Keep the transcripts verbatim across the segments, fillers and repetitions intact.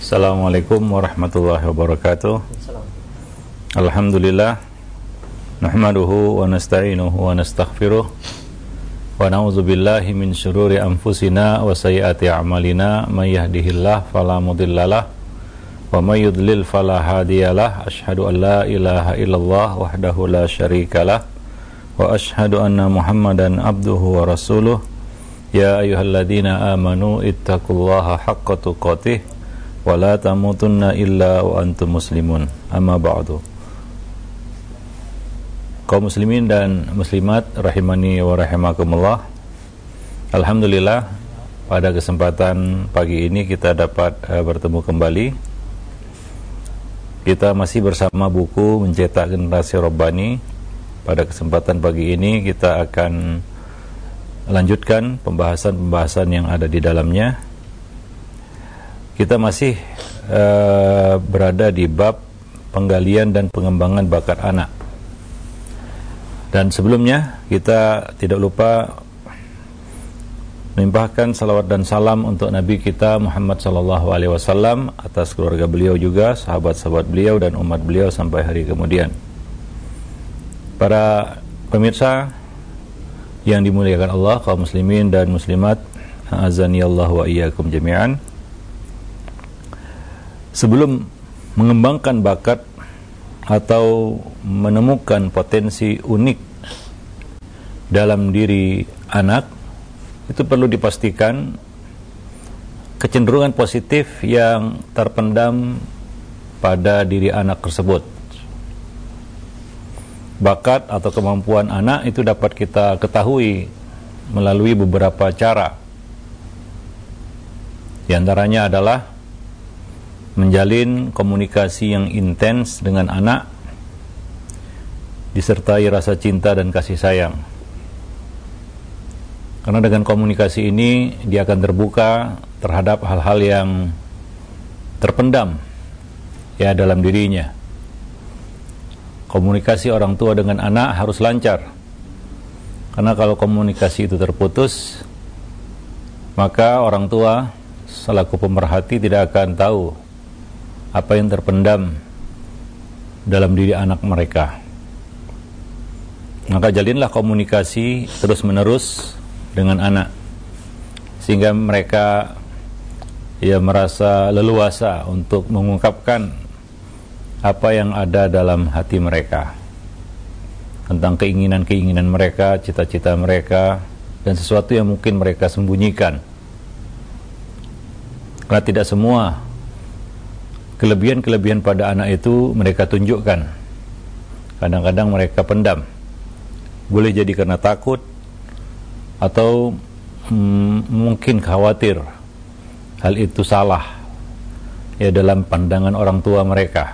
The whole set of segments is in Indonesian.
Assalamualaikum warahmatullahi wabarakatuh. Alhamdulillah, nahmaduhu wa nasta'inuhu wa nastaghfiruh wa na'udzu billahi min syururi anfusina wa sayyiati a'malina, may yahdihillahu fala mudhillalah wa may yudlil fala hadiyalah. Asyhadu an la ilaha illallah wahdahu la syarikalah wa asyhadu anna Muhammadan abduhu wa rasuluh. Ya ayyuhalladzina amanu ittaqullaha haqqa tuqatih wa la tamutunna illa wa antum muslimun. Amma ba'du. Kaum muslimin dan muslimat rahimani wa rahimakumullah. Alhamdulillah, pada kesempatan pagi ini kita dapat uh, bertemu kembali. Kita masih bersama buku Mencetak Generasi Rabbani. Pada kesempatan pagi ini kita akan lanjutkan pembahasan-pembahasan yang ada di dalamnya. Kita masih uh, berada di bab penggalian dan pengembangan bakat anak. Dan sebelumnya kita tidak lupa melimpahkan salawat dan salam untuk Nabi kita Muhammad sallallahu alaihi wasallam, atas keluarga beliau juga, sahabat-sahabat beliau dan umat beliau sampai hari kemudian. Para pemirsa yang dimuliakan Allah, kaum muslimin dan muslimat, a'azani Allah wa iyyakum jami'an. Sebelum mengembangkan bakat atau menemukan potensi unik dalam diri anak, itu perlu dipastikan kecenderungan positif yang terpendam pada diri anak tersebut. Bakat atau kemampuan anak itu dapat kita ketahui melalui beberapa cara. Di antaranya adalah menjalin komunikasi yang intens dengan anak, disertai rasa cinta dan kasih sayang. Karena dengan komunikasi ini dia akan terbuka terhadap hal-hal yang terpendam ya dalam dirinya. Komunikasi orang tua dengan anak harus lancar. Karena kalau komunikasi itu terputus, maka orang tua selaku pemerhati tidak akan tahu apa yang terpendam dalam diri anak mereka. Maka jalinlah komunikasi terus-menerus dengan anak, sehingga mereka ya merasa leluasa untuk mengungkapkan apa yang ada dalam hati mereka, tentang keinginan-keinginan mereka, cita-cita mereka, dan sesuatu yang mungkin mereka sembunyikan. Karena tidak semua kelebihan-kelebihan pada anak itu mereka tunjukkan. Kadang-kadang mereka pendam. Boleh jadi karena takut atau mm, mungkin khawatir hal itu salah ya dalam pandangan orang tua mereka.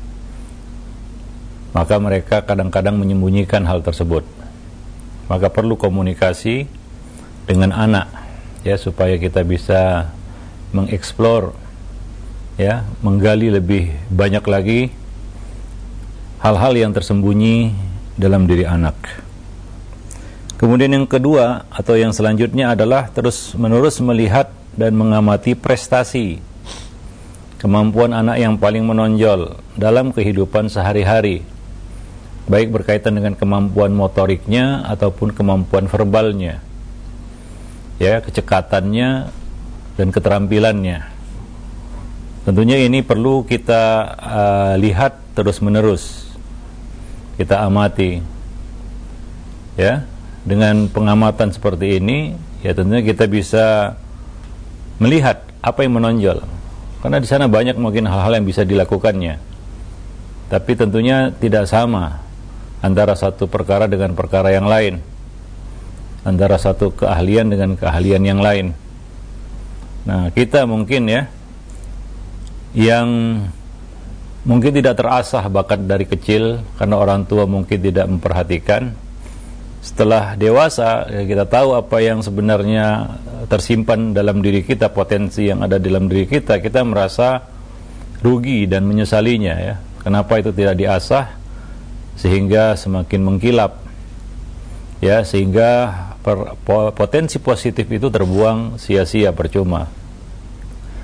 Maka mereka kadang-kadang menyembunyikan hal tersebut. Maka perlu komunikasi dengan anak ya, supaya kita bisa mengeksplor ya, menggali lebih banyak lagi hal-hal yang tersembunyi dalam diri anak. Kemudian yang kedua atau yang selanjutnya adalah terus-menerus melihat dan mengamati prestasi, kemampuan anak yang paling menonjol dalam kehidupan sehari-hari, baik berkaitan dengan kemampuan motoriknya ataupun kemampuan verbalnya, ya, kecekatannya dan keterampilannya. Tentunya ini perlu kita uh, lihat terus-menerus, kita amati, ya. Dengan pengamatan seperti ini, ya tentunya kita bisa melihat apa yang menonjol. Karena di sana banyak mungkin hal-hal yang bisa dilakukannya. Tapi tentunya tidak sama antara satu perkara dengan perkara yang lain, antara satu keahlian dengan keahlian yang lain. Nah, kita mungkin ya yang mungkin tidak terasah bakat dari kecil karena orang tua mungkin tidak memperhatikan. Setelah dewasa ya, kita tahu apa yang sebenarnya tersimpan dalam diri kita, potensi yang ada dalam diri kita, kita merasa rugi dan menyesalinya ya. Kenapa itu tidak diasah sehingga semakin mengkilap ya, sehingga per, po, potensi positif itu terbuang sia-sia, percuma.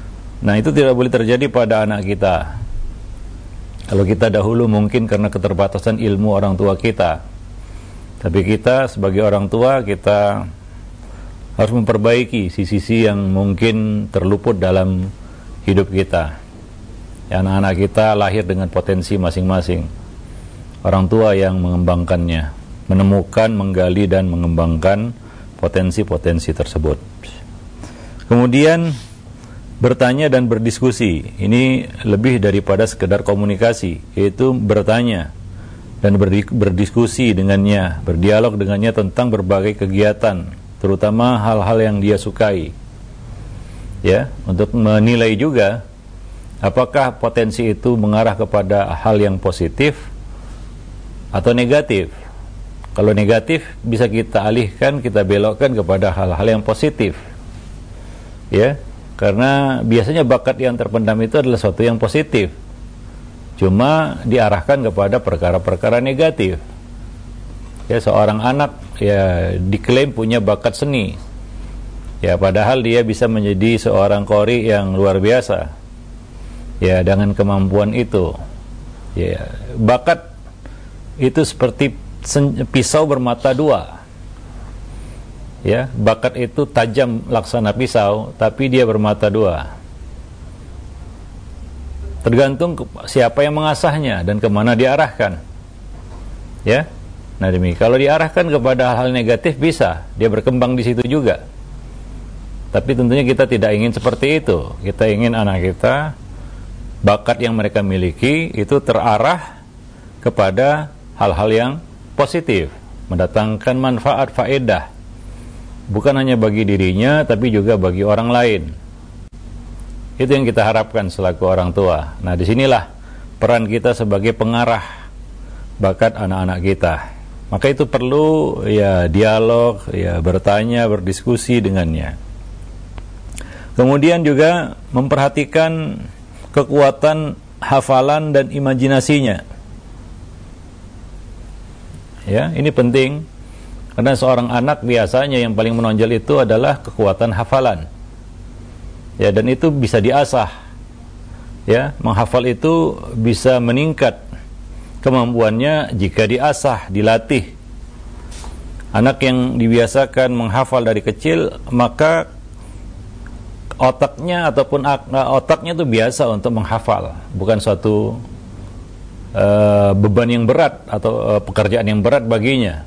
Nah, itu tidak boleh terjadi pada anak kita. Kalau kita dahulu mungkin karena keterbatasan ilmu orang tua kita, tapi kita sebagai orang tua, kita harus memperbaiki sisi-sisi yang mungkin terluput dalam hidup kita. Ya, anak-anak kita lahir dengan potensi masing-masing. Orang tua yang mengembangkannya, menemukan, menggali dan mengembangkan potensi-potensi tersebut. Kemudian bertanya dan berdiskusi. Ini lebih daripada sekedar komunikasi, yaitu bertanya dan berdiskusi dengannya, berdialog dengannya tentang berbagai kegiatan, terutama hal-hal yang dia sukai. Ya, untuk menilai juga apakah potensi itu mengarah kepada hal yang positif atau negatif. Kalau negatif bisa kita alihkan, kita belokkan kepada hal-hal yang positif. Ya, karena biasanya bakat yang terpendam itu adalah sesuatu yang positif, cuma diarahkan kepada perkara-perkara negatif. Ya, seorang anak ya diklaim punya bakat seni, ya padahal dia bisa menjadi seorang qori yang luar biasa. Ya, dengan kemampuan itu, ya bakat itu seperti pisau bermata dua. Ya, bakat itu tajam laksana pisau, tapi dia bermata dua. Tergantung siapa yang mengasahnya dan kemana diarahkan. Ya, nah demikian. Kalau diarahkan kepada hal negatif bisa, dia berkembang di situ juga. Tapi tentunya kita tidak ingin seperti itu. Kita ingin anak kita, bakat yang mereka miliki itu terarah kepada hal-hal yang positif, mendatangkan manfaat, faedah. Bukan hanya bagi dirinya, tapi juga bagi orang lain. Itu yang kita harapkan selaku orang tua. Nah, disinilah peran kita sebagai pengarah bakat anak-anak kita. Maka itu perlu ya dialog, ya bertanya, berdiskusi dengannya. Kemudian juga memperhatikan kekuatan hafalan dan imajinasinya. Ya, ini penting. Karena seorang anak biasanya yang paling menonjol itu adalah kekuatan hafalan. Ya, dan itu bisa diasah. Ya, menghafal itu bisa meningkat kemampuannya jika diasah, dilatih. Anak yang dibiasakan menghafal dari kecil, maka otaknya ataupun otaknya itu biasa untuk menghafal, bukan suatu uh, beban yang berat atau uh, pekerjaan yang berat baginya.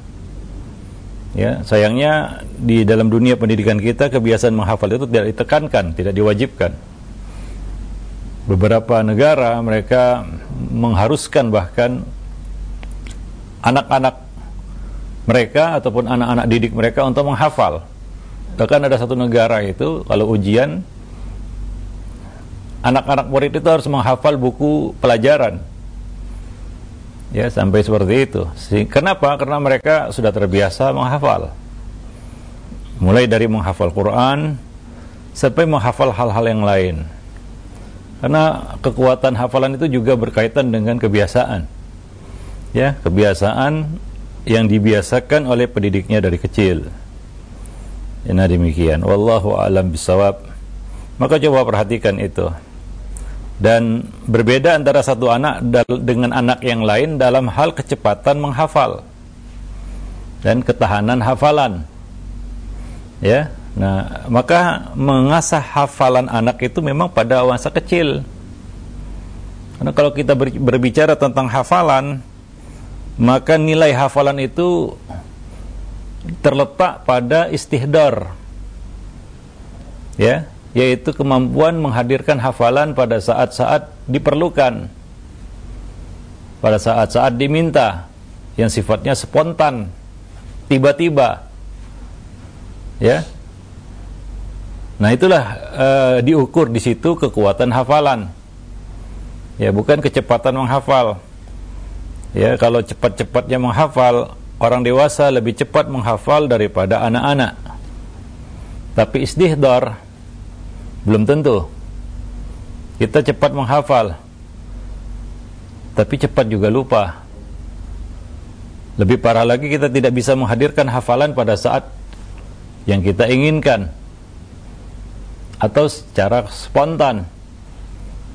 Ya, sayangnya di dalam dunia pendidikan kita kebiasaan menghafal itu tidak ditekankan, tidak diwajibkan. Beberapa negara mereka mengharuskan bahkan anak-anak mereka ataupun anak-anak didik mereka untuk menghafal. Bahkan ada satu negara itu kalau ujian anak-anak murid itu harus menghafal buku pelajaran. Ya, sampai seperti itu. Kenapa? Karena mereka sudah terbiasa menghafal. Mulai dari menghafal Quran sampai menghafal hal-hal yang lain. Karena kekuatan hafalan itu juga berkaitan dengan kebiasaan. Ya, kebiasaan yang dibiasakan oleh pendidiknya dari kecil. Nah, demikian. Wallahu a'lam bishawab. Maka coba perhatikan itu. Dan berbeda antara satu anak dengan anak yang lain dalam hal kecepatan menghafal dan ketahanan hafalan. Ya, nah maka mengasah hafalan anak itu memang pada masa kecil. Karena kalau kita berbicara tentang hafalan, maka nilai hafalan itu terletak pada istihdar. Ya, yaitu kemampuan menghadirkan hafalan pada saat-saat diperlukan, pada saat-saat diminta, yang sifatnya spontan, tiba-tiba. Ya, nah itulah uh, diukur di situ kekuatan hafalan. Ya, bukan kecepatan menghafal. Ya, kalau cepat-cepatnya menghafal, orang dewasa lebih cepat menghafal daripada anak-anak. Tapi istihdar belum tentu. Kita cepat menghafal, tapi cepat juga lupa. Lebih parah lagi, kita tidak bisa menghadirkan hafalan pada saat yang kita inginkan atau secara spontan.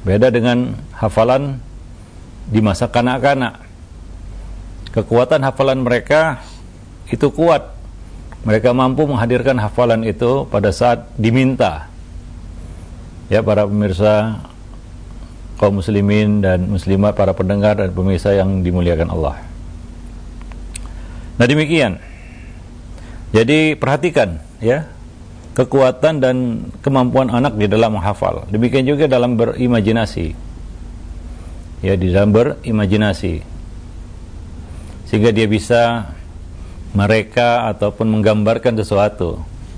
Beda dengan hafalan di masa kanak-kanak. Kekuatan hafalan mereka itu kuat. Mereka mampu menghadirkan hafalan itu pada saat diminta. Ya, para pemirsa kaum muslimin dan muslimat, para pendengar dan pemirsa yang dimuliakan Allah. Nah, demikian. Jadi perhatikan ya kekuatan dan kemampuan anak di dalam menghafal. Demikian juga dalam berimajinasi. Ya, di dalam berimajinasi. Sehingga dia bisa mereka ataupun menggambarkan sesuatu.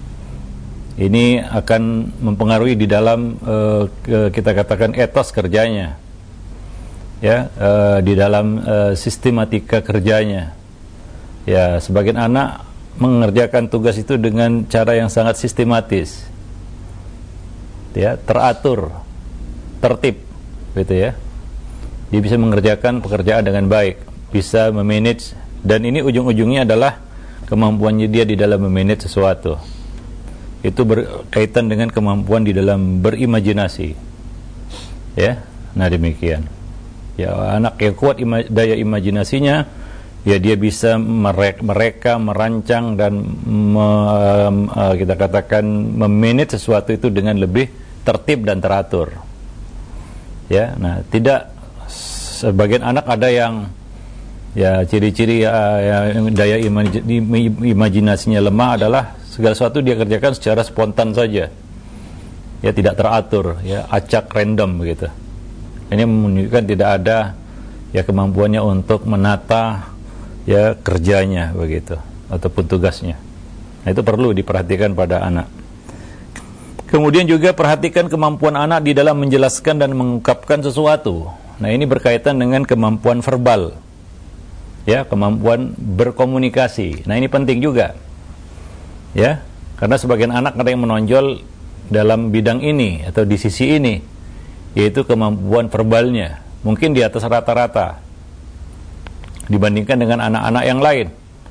Ini akan mempengaruhi di dalam uh, kita katakan etos kerjanya. Ya, uh, di dalam uh, sistematika kerjanya. Ya, sebagian anak mengerjakan tugas itu dengan cara yang sangat sistematis, ya, teratur, tertib, gitu ya. Dia bisa mengerjakan pekerjaan dengan baik, bisa memanage, dan ini ujung-ujungnya adalah kemampuannya dia di dalam memanage sesuatu. Itu berkaitan dengan kemampuan di dalam berimajinasi, ya. Nah, demikian. Ya, anak yang kuat ima- daya imajinasinya, ya dia bisa mereka, mereka merancang dan me, uh, kita katakan memanage sesuatu itu dengan lebih tertib dan teratur. Ya, nah tidak sebagian anak ada yang ya ciri-ciri uh, ya, daya imaj, imajinasinya lemah adalah segala sesuatu dia kerjakan secara spontan saja. Ya, tidak teratur, ya acak random begitu. Ini menunjukkan tidak ada ya kemampuannya untuk menata ya kerjanya begitu ataupun tugasnya. Nah, itu perlu diperhatikan pada anak. Kemudian juga perhatikan kemampuan anak di dalam menjelaskan dan mengungkapkan sesuatu. Nah, ini berkaitan dengan kemampuan verbal. Ya, kemampuan berkomunikasi. Nah, ini penting juga. Ya, karena sebagian anak ada yang menonjol dalam bidang ini atau di sisi ini, yaitu kemampuan verbalnya. Mungkin di atas rata-rata dibandingkan dengan anak-anak yang lain.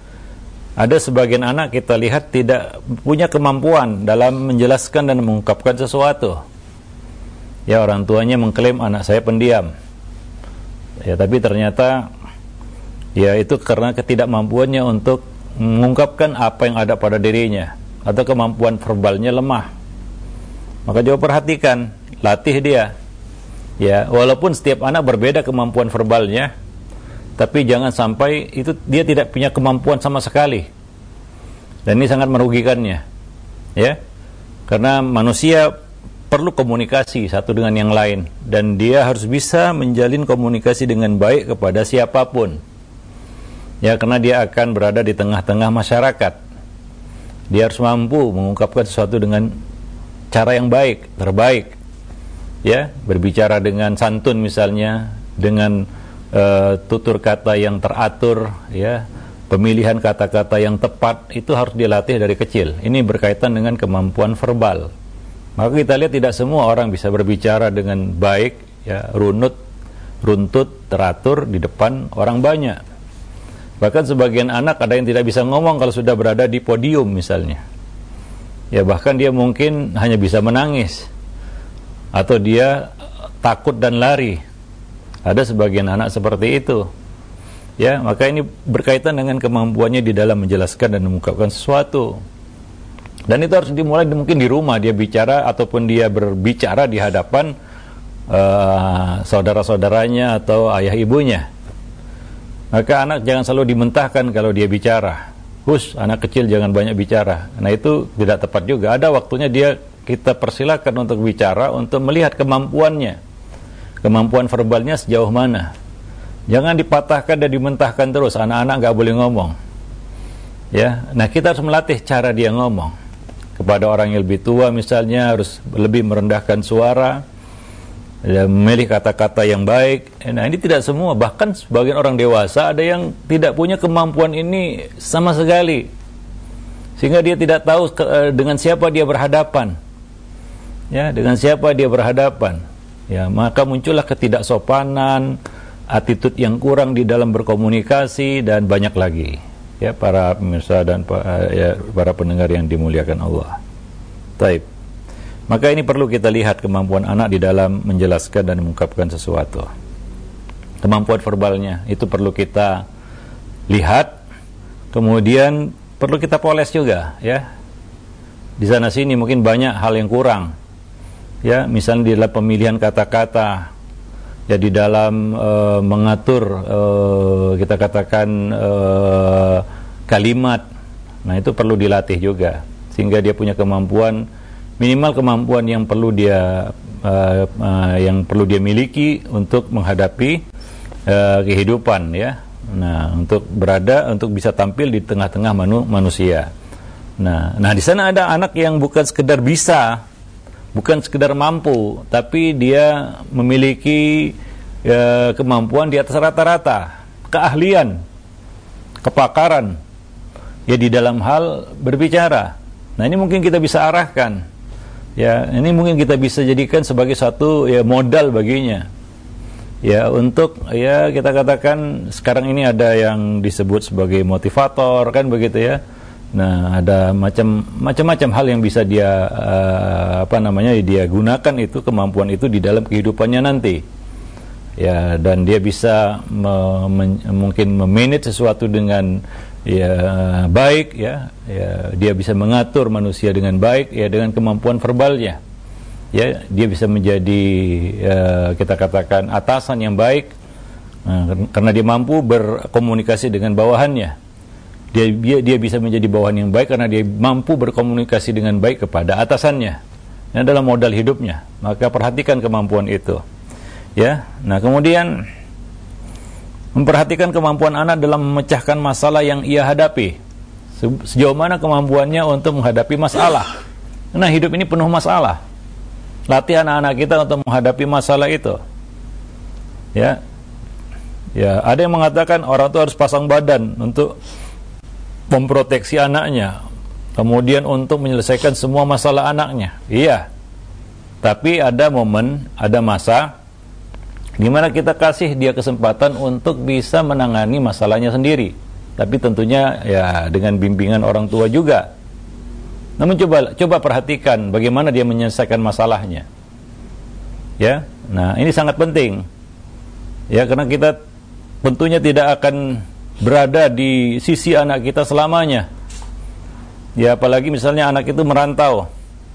Ada sebagian anak kita lihat tidak punya kemampuan dalam menjelaskan dan mengungkapkan sesuatu. Ya, orang tuanya mengklaim anak saya pendiam. Ya, tapi ternyata ya itu karena ketidakmampuannya untuk mengungkapkan apa yang ada pada dirinya atau kemampuan verbalnya lemah. Maka coba perhatikan, latih dia. Ya, walaupun setiap anak berbeda kemampuan verbalnya, tapi jangan sampai itu dia tidak punya kemampuan sama sekali, dan ini sangat merugikannya, ya, karena manusia perlu komunikasi satu dengan yang lain, dan dia harus bisa menjalin komunikasi dengan baik kepada siapapun, ya, karena dia akan berada di tengah-tengah masyarakat. Dia harus mampu mengungkapkan sesuatu dengan cara yang baik, terbaik, ya, berbicara dengan santun misalnya, dengan Uh, tutur kata yang teratur, ya, pemilihan kata-kata yang tepat, itu harus dilatih dari kecil. Ini berkaitan dengan kemampuan verbal. Maka kita lihat tidak semua orang bisa berbicara dengan baik, ya, runut, runtut, teratur di depan orang banyak. Bahkan sebagian anak ada yang tidak bisa ngomong kalau sudah berada di podium misalnya. Ya, bahkan dia mungkin hanya bisa menangis atau dia takut dan lari. Ada sebagian anak seperti itu. Ya, maka ini berkaitan dengan kemampuannya di dalam menjelaskan dan mengungkapkan sesuatu. Dan itu harus dimulai mungkin di rumah dia bicara ataupun dia berbicara di hadapan uh, saudara-saudaranya atau ayah ibunya. Maka anak jangan selalu dimentahkan kalau dia bicara. Hus, anak kecil jangan banyak bicara. Nah, itu tidak tepat juga. Ada waktunya dia kita persilakan untuk bicara, untuk melihat kemampuannya. Kemampuan verbalnya sejauh mana. Jangan dipatahkan dan dimentahkan terus. Anak-anak nggak boleh ngomong. Ya, nah kita harus melatih cara dia ngomong. Kepada orang yang lebih tua misalnya harus lebih merendahkan suara, ya, memilih kata-kata yang baik. Nah, ini tidak semua. Bahkan sebagian orang dewasa ada yang tidak punya kemampuan ini sama sekali, sehingga dia tidak tahu ke, dengan siapa dia berhadapan. Ya, dengan siapa dia berhadapan. Ya, maka muncullah ketidaksopanan, attitude yang kurang di dalam berkomunikasi, dan banyak lagi. Ya, para pemirsa dan ya, para pendengar yang dimuliakan Allah. Taib. Maka ini perlu kita lihat kemampuan anak di dalam menjelaskan dan mengungkapkan sesuatu. Kemampuan verbalnya itu perlu kita lihat, kemudian perlu kita poles juga, ya. Di sana sini mungkin banyak hal yang kurang, ya. Misalnya di dalam pemilihan kata-kata, ya, di dalam uh, mengatur uh, kita katakan uh, kalimat. Nah, itu perlu dilatih juga sehingga dia punya kemampuan, minimal kemampuan yang perlu dia uh, uh, yang perlu dia miliki untuk menghadapi uh, kehidupan, ya. Nah, untuk berada, untuk bisa tampil di tengah-tengah manu, manusia. Nah, nah di sana ada anak yang bukan sekedar bisa, bukan sekedar mampu, tapi dia memiliki uh, kemampuan di atas rata-rata, keahlian, kepakaran, ya, di dalam hal berbicara. Nah, ini mungkin kita bisa arahkan, ya, ini mungkin kita bisa jadikan sebagai satu, ya, modal baginya, ya, untuk, ya, kita katakan sekarang ini ada yang disebut sebagai motivator, kan begitu, ya. Nah, ada macam macam-macam hal yang bisa dia uh, apa namanya dia gunakan itu, kemampuan itu di dalam kehidupannya nanti, ya, dan dia bisa me, men, mungkin memanage sesuatu dengan, ya, baik, ya, ya, dia bisa mengatur manusia dengan baik, ya, dengan kemampuan verbalnya, ya, dia bisa menjadi, ya, kita katakan atasan yang baik, nah, karena dia mampu berkomunikasi dengan bawahannya. Dia, dia dia bisa menjadi bawahan yang baik karena dia mampu berkomunikasi dengan baik kepada atasannya. Ini adalah modal hidupnya. Maka perhatikan kemampuan itu, ya. Nah, kemudian memperhatikan kemampuan anak dalam memecahkan masalah yang ia hadapi. Sejauh mana kemampuannya untuk menghadapi masalah. Nah, hidup ini penuh masalah. Latih anak-anak kita untuk menghadapi masalah itu. Ya. Ya, ada yang mengatakan orang itu harus pasang badan untuk memproteksi anaknya, kemudian untuk menyelesaikan semua masalah anaknya. Iya. Tapi ada momen, ada masa di mana kita kasih dia kesempatan untuk bisa menangani masalahnya sendiri. Tapi tentunya, ya, dengan bimbingan orang tua juga. Namun coba coba perhatikan bagaimana dia menyelesaikan masalahnya. Ya. Nah, ini sangat penting. Ya, karena kita tentunya tidak akan berada di sisi anak kita selamanya. Ya, apalagi misalnya anak itu merantau.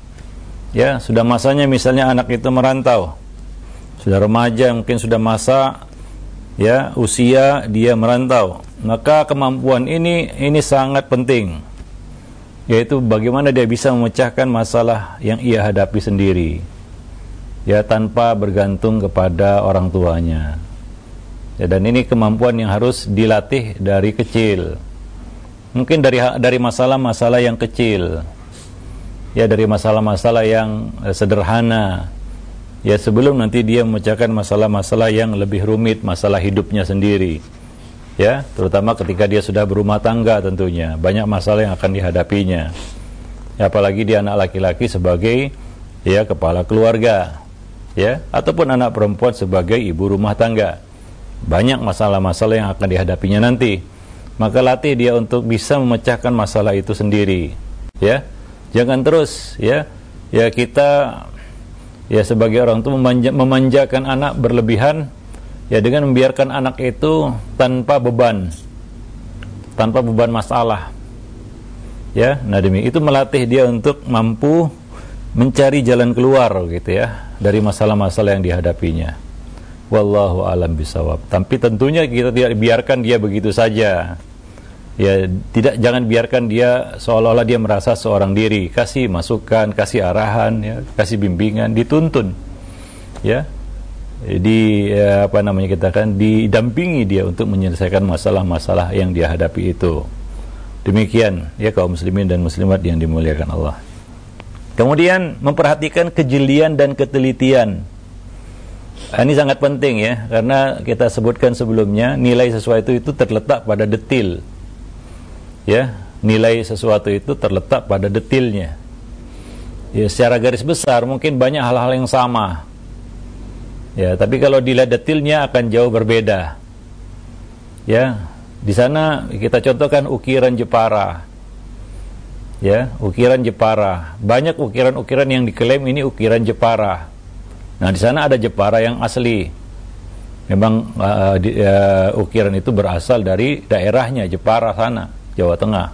Ya, sudah masanya misalnya anak itu merantau. Sudah remaja, mungkin sudah masa, ya, usia dia merantau. Maka kemampuan ini ini sangat penting. Yaitu bagaimana dia bisa memecahkan masalah yang ia hadapi sendiri. Ya, tanpa bergantung kepada orang tuanya. Ya, dan ini kemampuan yang harus dilatih dari kecil. Mungkin dari dari masalah-masalah yang kecil. Ya, dari masalah-masalah yang eh, sederhana. Ya, sebelum nanti dia memecahkan masalah-masalah yang lebih rumit, masalah hidupnya sendiri. Ya, terutama ketika dia sudah berumah tangga tentunya. Banyak masalah yang akan dihadapinya. Ya, apalagi dia anak laki-laki sebagai, ya, kepala keluarga. Ya, ataupun anak perempuan sebagai ibu rumah tangga. Banyak masalah-masalah yang akan dihadapinya nanti. Maka latih dia untuk bisa memecahkan masalah itu sendiri. Ya, jangan terus, ya, ya kita, ya, sebagai orang tua memanja, memanjakan anak berlebihan, ya, dengan membiarkan anak itu tanpa beban, tanpa beban masalah. Ya, nah demi itu melatih dia untuk mampu mencari jalan keluar, gitu, ya, dari masalah-masalah yang dihadapinya. Wallahu a'lam bishawab. Tapi tentunya kita tidak biarkan dia begitu saja. Ya, tidak, jangan biarkan dia seolah-olah dia merasa seorang diri. Kasih masukan, kasih arahan, ya, kasih bimbingan, dituntun. Ya. Di, ya, apa namanya kita kan didampingi dia untuk menyelesaikan masalah-masalah yang dia hadapi itu. Demikian, ya, kaum muslimin dan muslimat yang dimuliakan Allah. Kemudian memperhatikan kejelian dan ketelitian. Ini sangat penting, ya, karena kita sebutkan sebelumnya nilai sesuatu itu terletak pada detil. Ya, nilai sesuatu itu terletak pada detilnya. Ya, secara garis besar mungkin banyak hal-hal yang sama. Ya, tapi kalau dilihat detilnya akan jauh berbeda. Ya, di sana kita contohkan ukiran Jepara. Ya, ukiran Jepara. Banyak ukiran-ukiran yang diklaim ini ukiran Jepara. Nah, di sana ada Jepara yang asli. Memang uh, di, uh, ukiran itu berasal dari daerahnya Jepara sana, Jawa Tengah.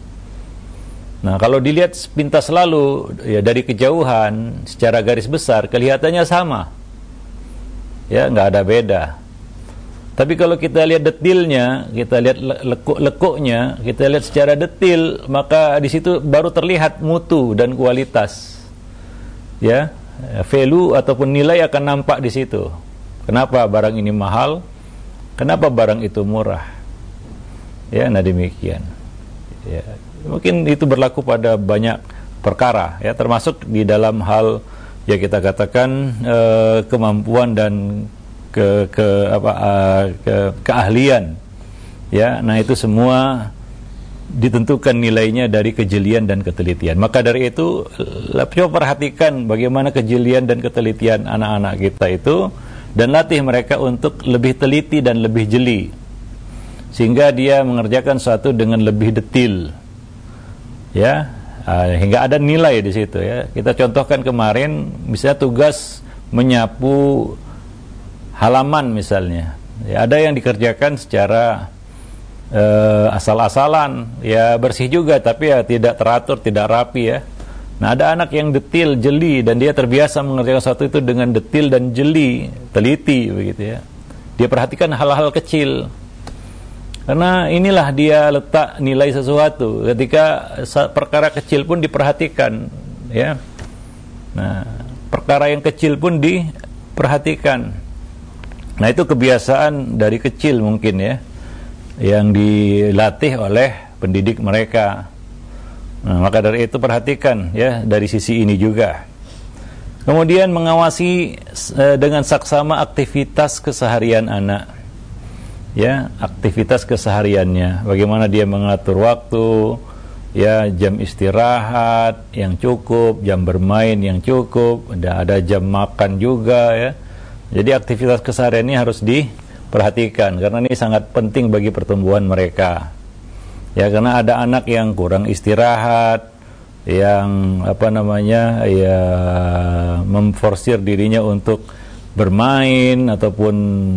Nah, kalau dilihat sepintas lalu ya dari kejauhan secara garis besar kelihatannya sama. Ya, nggak ada beda. Tapi kalau kita lihat detailnya, kita lihat lekuk-lekuknya, kita lihat secara detail, maka di situ baru terlihat mutu dan kualitas. Ya, value ataupun nilai akan nampak di situ. Kenapa barang ini mahal? Kenapa barang itu murah? Ya, nah demikian. Ya, mungkin itu berlaku pada banyak perkara, ya, termasuk di dalam hal ya kita katakan eh, kemampuan dan ke ke apa uh, ke keahlian, ya. Nah, itu semua ditentukan nilainya dari kejelian dan ketelitian. Maka dari itu coba perhatikan bagaimana kejelian dan ketelitian anak-anak kita itu, dan latih mereka untuk lebih teliti dan lebih jeli sehingga dia mengerjakan sesuatu dengan lebih detail, ya, uh, hingga ada nilai di situ, ya. Kita contohkan kemarin misalnya tugas menyapu halaman misalnya, ya, ada yang dikerjakan secara uh, asal-asalan, ya bersih juga tapi ya tidak teratur, tidak rapi, ya. Nah, ada anak yang detail, jeli, dan dia terbiasa mengerjakan sesuatu itu dengan detail dan jeli, teliti begitu, ya. Dia perhatikan hal-hal kecil. Karena inilah dia letak nilai sesuatu. Ketika perkara kecil pun diperhatikan, ya. Nah, perkara yang kecil pun diperhatikan. Nah, itu kebiasaan dari kecil mungkin, ya, yang dilatih oleh pendidik mereka. Nah, maka dari itu perhatikan, ya, dari sisi ini juga. Kemudian mengawasi eh, dengan saksama aktivitas keseharian anak, ya, aktivitas kesehariannya, bagaimana dia mengatur waktu, ya, jam istirahat yang cukup, jam bermain yang cukup, ada ada jam makan juga, ya. Jadi aktivitas keseharian ini harus diperhatikan karena ini sangat penting bagi pertumbuhan mereka. Ya, karena ada anak yang kurang istirahat, yang apa namanya, ya, memforsir dirinya untuk bermain ataupun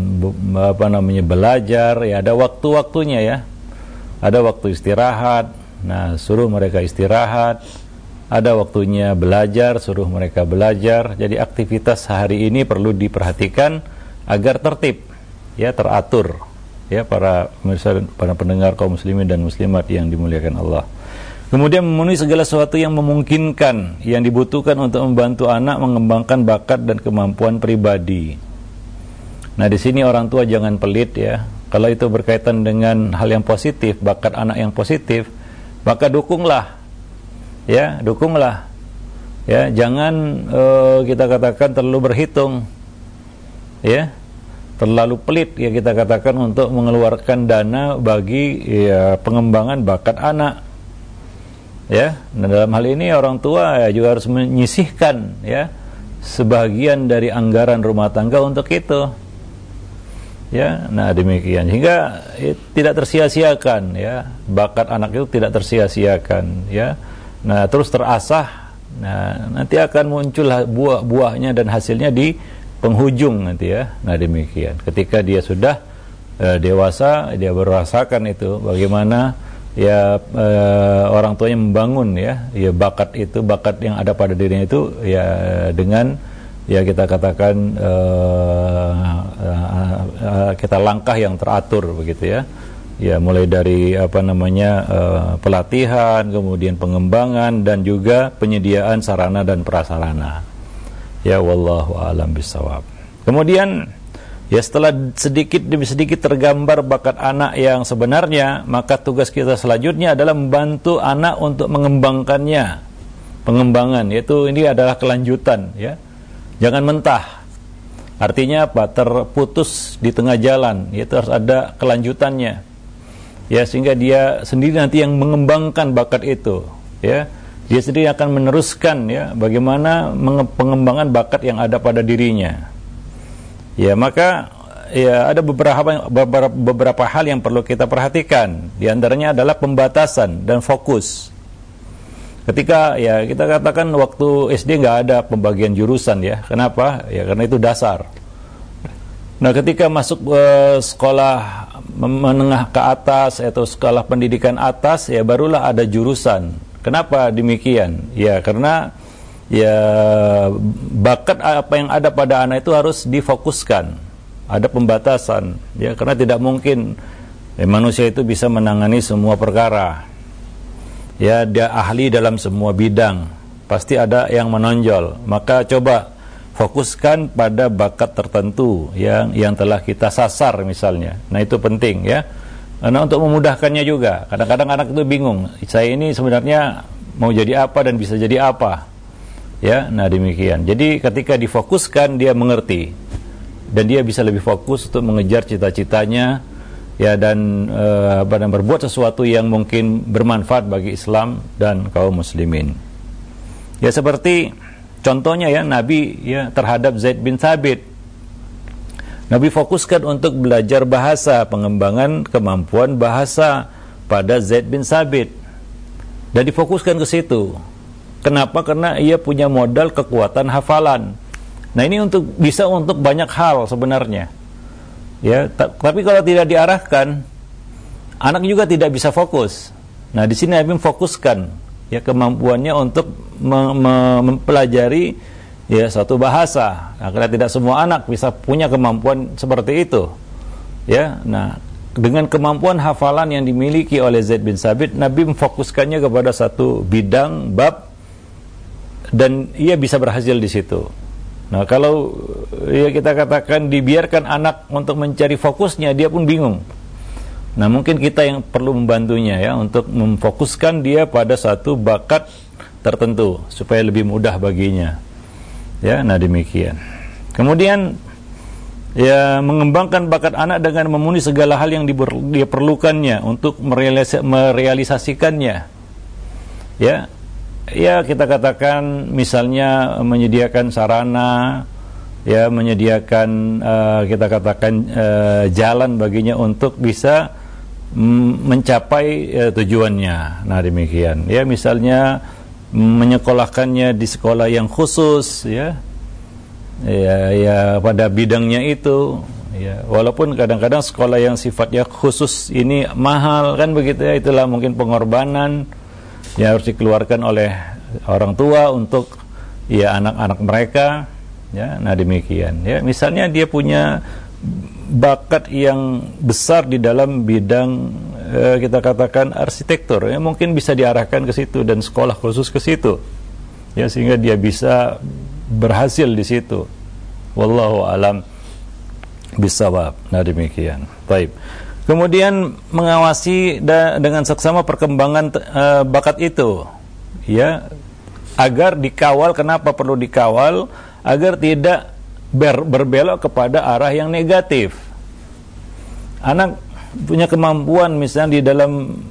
apa namanya belajar, ya, ada waktu-waktunya, ya. Ada waktu istirahat. Nah, suruh mereka istirahat. Ada waktunya belajar, suruh mereka belajar. Jadi aktivitas hari ini perlu diperhatikan agar tertib, ya, teratur, ya, para pemirsa, para pendengar kaum muslimin dan muslimat yang dimuliakan Allah. Kemudian memenuhi segala sesuatu yang memungkinkan, yang dibutuhkan untuk membantu anak mengembangkan bakat dan kemampuan pribadi. Nah, di sini orang tua jangan pelit, ya. Kalau itu berkaitan dengan hal yang positif, bakat anak yang positif, maka dukunglah. Ya, dukunglah. Ya, jangan uh, kita katakan terlalu berhitung. Ya. Terlalu pelit, ya, kita katakan untuk mengeluarkan dana bagi, ya, pengembangan bakat anak. Ya, nah, dalam hal ini orang tua, ya, juga harus menyisihkan, ya, sebagian dari anggaran rumah tangga untuk itu. Ya, nah demikian sehingga ya, tidak tersia-siakan, ya, bakat anak itu tidak tersia-siakan, ya. Nah, terus terasah. Nah, nanti akan muncul buah-buahnya dan hasilnya di penghujung nanti, ya. Nah, demikian. Ketika dia sudah uh, dewasa, dia merasakan itu bagaimana, ya, uh, orang tuanya membangun, ya, ya bakat itu, bakat yang ada pada dirinya itu, ya, dengan, ya, kita katakan uh, uh, uh, kita langkah yang teratur begitu, ya. Ya, mulai dari apa namanya uh, pelatihan, kemudian pengembangan dan juga penyediaan sarana dan prasarana. Ya, wallahu a'lam bishawab. Kemudian, ya, setelah sedikit demi sedikit tergambar bakat anak yang sebenarnya, maka tugas kita selanjutnya adalah membantu anak untuk mengembangkannya. Pengembangan, yaitu ini adalah kelanjutan, ya. Jangan mentah. Artinya apa? Terputus di tengah jalan, yaitu harus ada kelanjutannya. Ya, sehingga dia sendiri nanti yang mengembangkan bakat itu, ya. Dia sendiri akan meneruskan, ya, bagaimana pengembangan bakat yang ada pada dirinya. Ya, maka, ya, ada beberapa beberapa, beberapa hal yang perlu kita perhatikan. Di antaranya adalah pembatasan dan fokus. Ketika ya kita katakan waktu S D nggak ada pembagian jurusan ya. Kenapa? Ya karena itu dasar. Nah, ketika masuk uh, sekolah menengah ke atas atau sekolah pendidikan atas, ya barulah ada jurusan. Kenapa demikian? Ya karena ya bakat apa yang ada pada anak itu harus difokuskan. Ada pembatasan. Ya karena tidak mungkin ya, manusia itu bisa menangani semua perkara. Ya, dia ahli dalam semua bidang, pasti ada yang menonjol. Maka coba fokuskan pada bakat tertentu yang yang telah kita sasar misalnya. Nah, itu penting ya. Karena untuk memudahkannya juga. Kadang-kadang anak itu bingung, saya ini sebenarnya mau jadi apa dan bisa jadi apa. Ya, nah demikian. Jadi ketika difokuskan dia mengerti dan dia bisa lebih fokus untuk mengejar cita-citanya. Ya dan uh, dan berbuat sesuatu yang mungkin bermanfaat bagi Islam dan kaum muslimin. Ya seperti contohnya ya Nabi ya terhadap Zaid bin Thabit. Nabi fokuskan untuk belajar bahasa, pengembangan kemampuan bahasa pada Zaid bin Thabit. Dan difokuskan ke situ. Kenapa? Karena ia punya modal kekuatan hafalan. Nah, ini untuk bisa untuk banyak hal sebenarnya. Ya, tapi kalau tidak diarahkan, anak juga tidak bisa fokus. Nah, di sini Nabi memfokuskan ya kemampuannya untuk me- me- mempelajari ya suatu bahasa. Nah, karena tidak semua anak bisa punya kemampuan seperti itu. Ya, nah dengan kemampuan hafalan yang dimiliki oleh Zaid bin Thabit, Nabi memfokuskannya kepada satu bidang bab dan ia bisa berhasil di situ. Nah, kalau ya kita katakan dibiarkan anak untuk mencari fokusnya, dia pun bingung. Nah, mungkin kita yang perlu membantunya ya untuk memfokuskan dia pada satu bakat tertentu supaya lebih mudah baginya. Ya, nah demikian. Kemudian ya mengembangkan bakat anak dengan memenuhi segala hal yang diber, dia perlukannya untuk merealis, merealisasikannya. Ya. Ya kita katakan misalnya menyediakan sarana, ya menyediakan uh, kita katakan uh, jalan baginya untuk bisa mm, mencapai uh, tujuannya. Nah demikian. Ya misalnya menyekolahkannya di sekolah yang khusus, ya, ya, ya pada bidangnya itu. Ya, walaupun kadang-kadang sekolah yang sifatnya khusus ini mahal kan begitu ya, itulah mungkin pengorbanan yang harus dikeluarkan oleh orang tua untuk ya anak-anak mereka ya. Nah demikian ya, misalnya dia punya bakat yang besar di dalam bidang eh, kita katakan arsitektur ya, mungkin bisa diarahkan ke situ dan sekolah khusus ke situ ya, sehingga dia bisa berhasil di situ. Wallahu alam bisawab. Nah demikian. Baik. Kemudian mengawasi da- dengan seksama perkembangan uh, bakat itu, ya, agar dikawal. Kenapa perlu dikawal? Agar tidak ber- berbelok kepada arah yang negatif. Anak punya kemampuan misalnya di dalam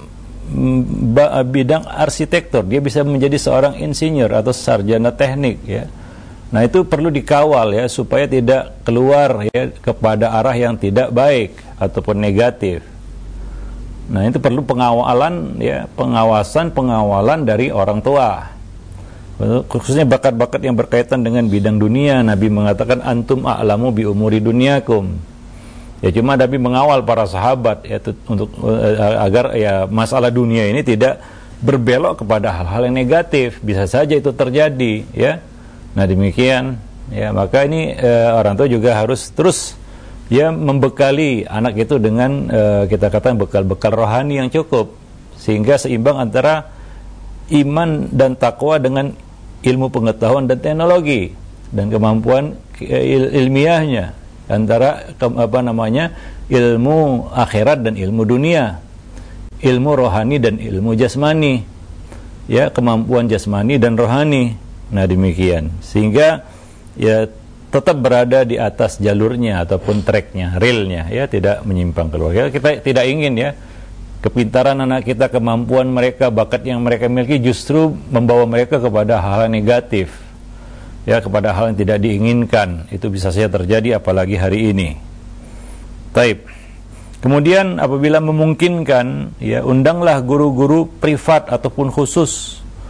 mm, ba- bidang arsitektur, dia bisa menjadi seorang insinyur atau sarjana teknik, ya. Nah itu perlu dikawal ya supaya tidak keluar ya kepada arah yang tidak baik ataupun negatif. Nah itu perlu pengawalan ya, pengawasan pengawalan dari orang tua. Khususnya bakat-bakat yang berkaitan dengan bidang dunia. Nabi mengatakan antum a'lamu bi umuri dunyakum. Ya cuma Nabi mengawal para sahabat ya untuk uh, agar ya masalah dunia ini tidak berbelok kepada hal-hal yang negatif. Bisa saja itu terjadi ya. Nah demikian ya, maka ini e, orang tua juga harus terus ya membekali anak itu dengan e, kita katakan bekal-bekal rohani yang cukup, sehingga seimbang antara iman dan takwa dengan ilmu pengetahuan dan teknologi dan kemampuan il, ilmiahnya, antara ke, apa namanya ilmu akhirat dan ilmu dunia, ilmu rohani dan ilmu jasmani, ya kemampuan jasmani dan rohani. Nah demikian, sehingga ya tetap berada di atas jalurnya ataupun tracknya, realnya, ya tidak menyimpang keluar. Ya, kita tidak ingin ya kepintaran anak kita, kemampuan mereka, bakat yang mereka miliki justru membawa mereka kepada hal-hal negatif, ya kepada hal yang tidak diinginkan. Itu bisa saja terjadi apalagi hari ini. Taib. Kemudian apabila memungkinkan, ya undanglah guru-guru privat ataupun khusus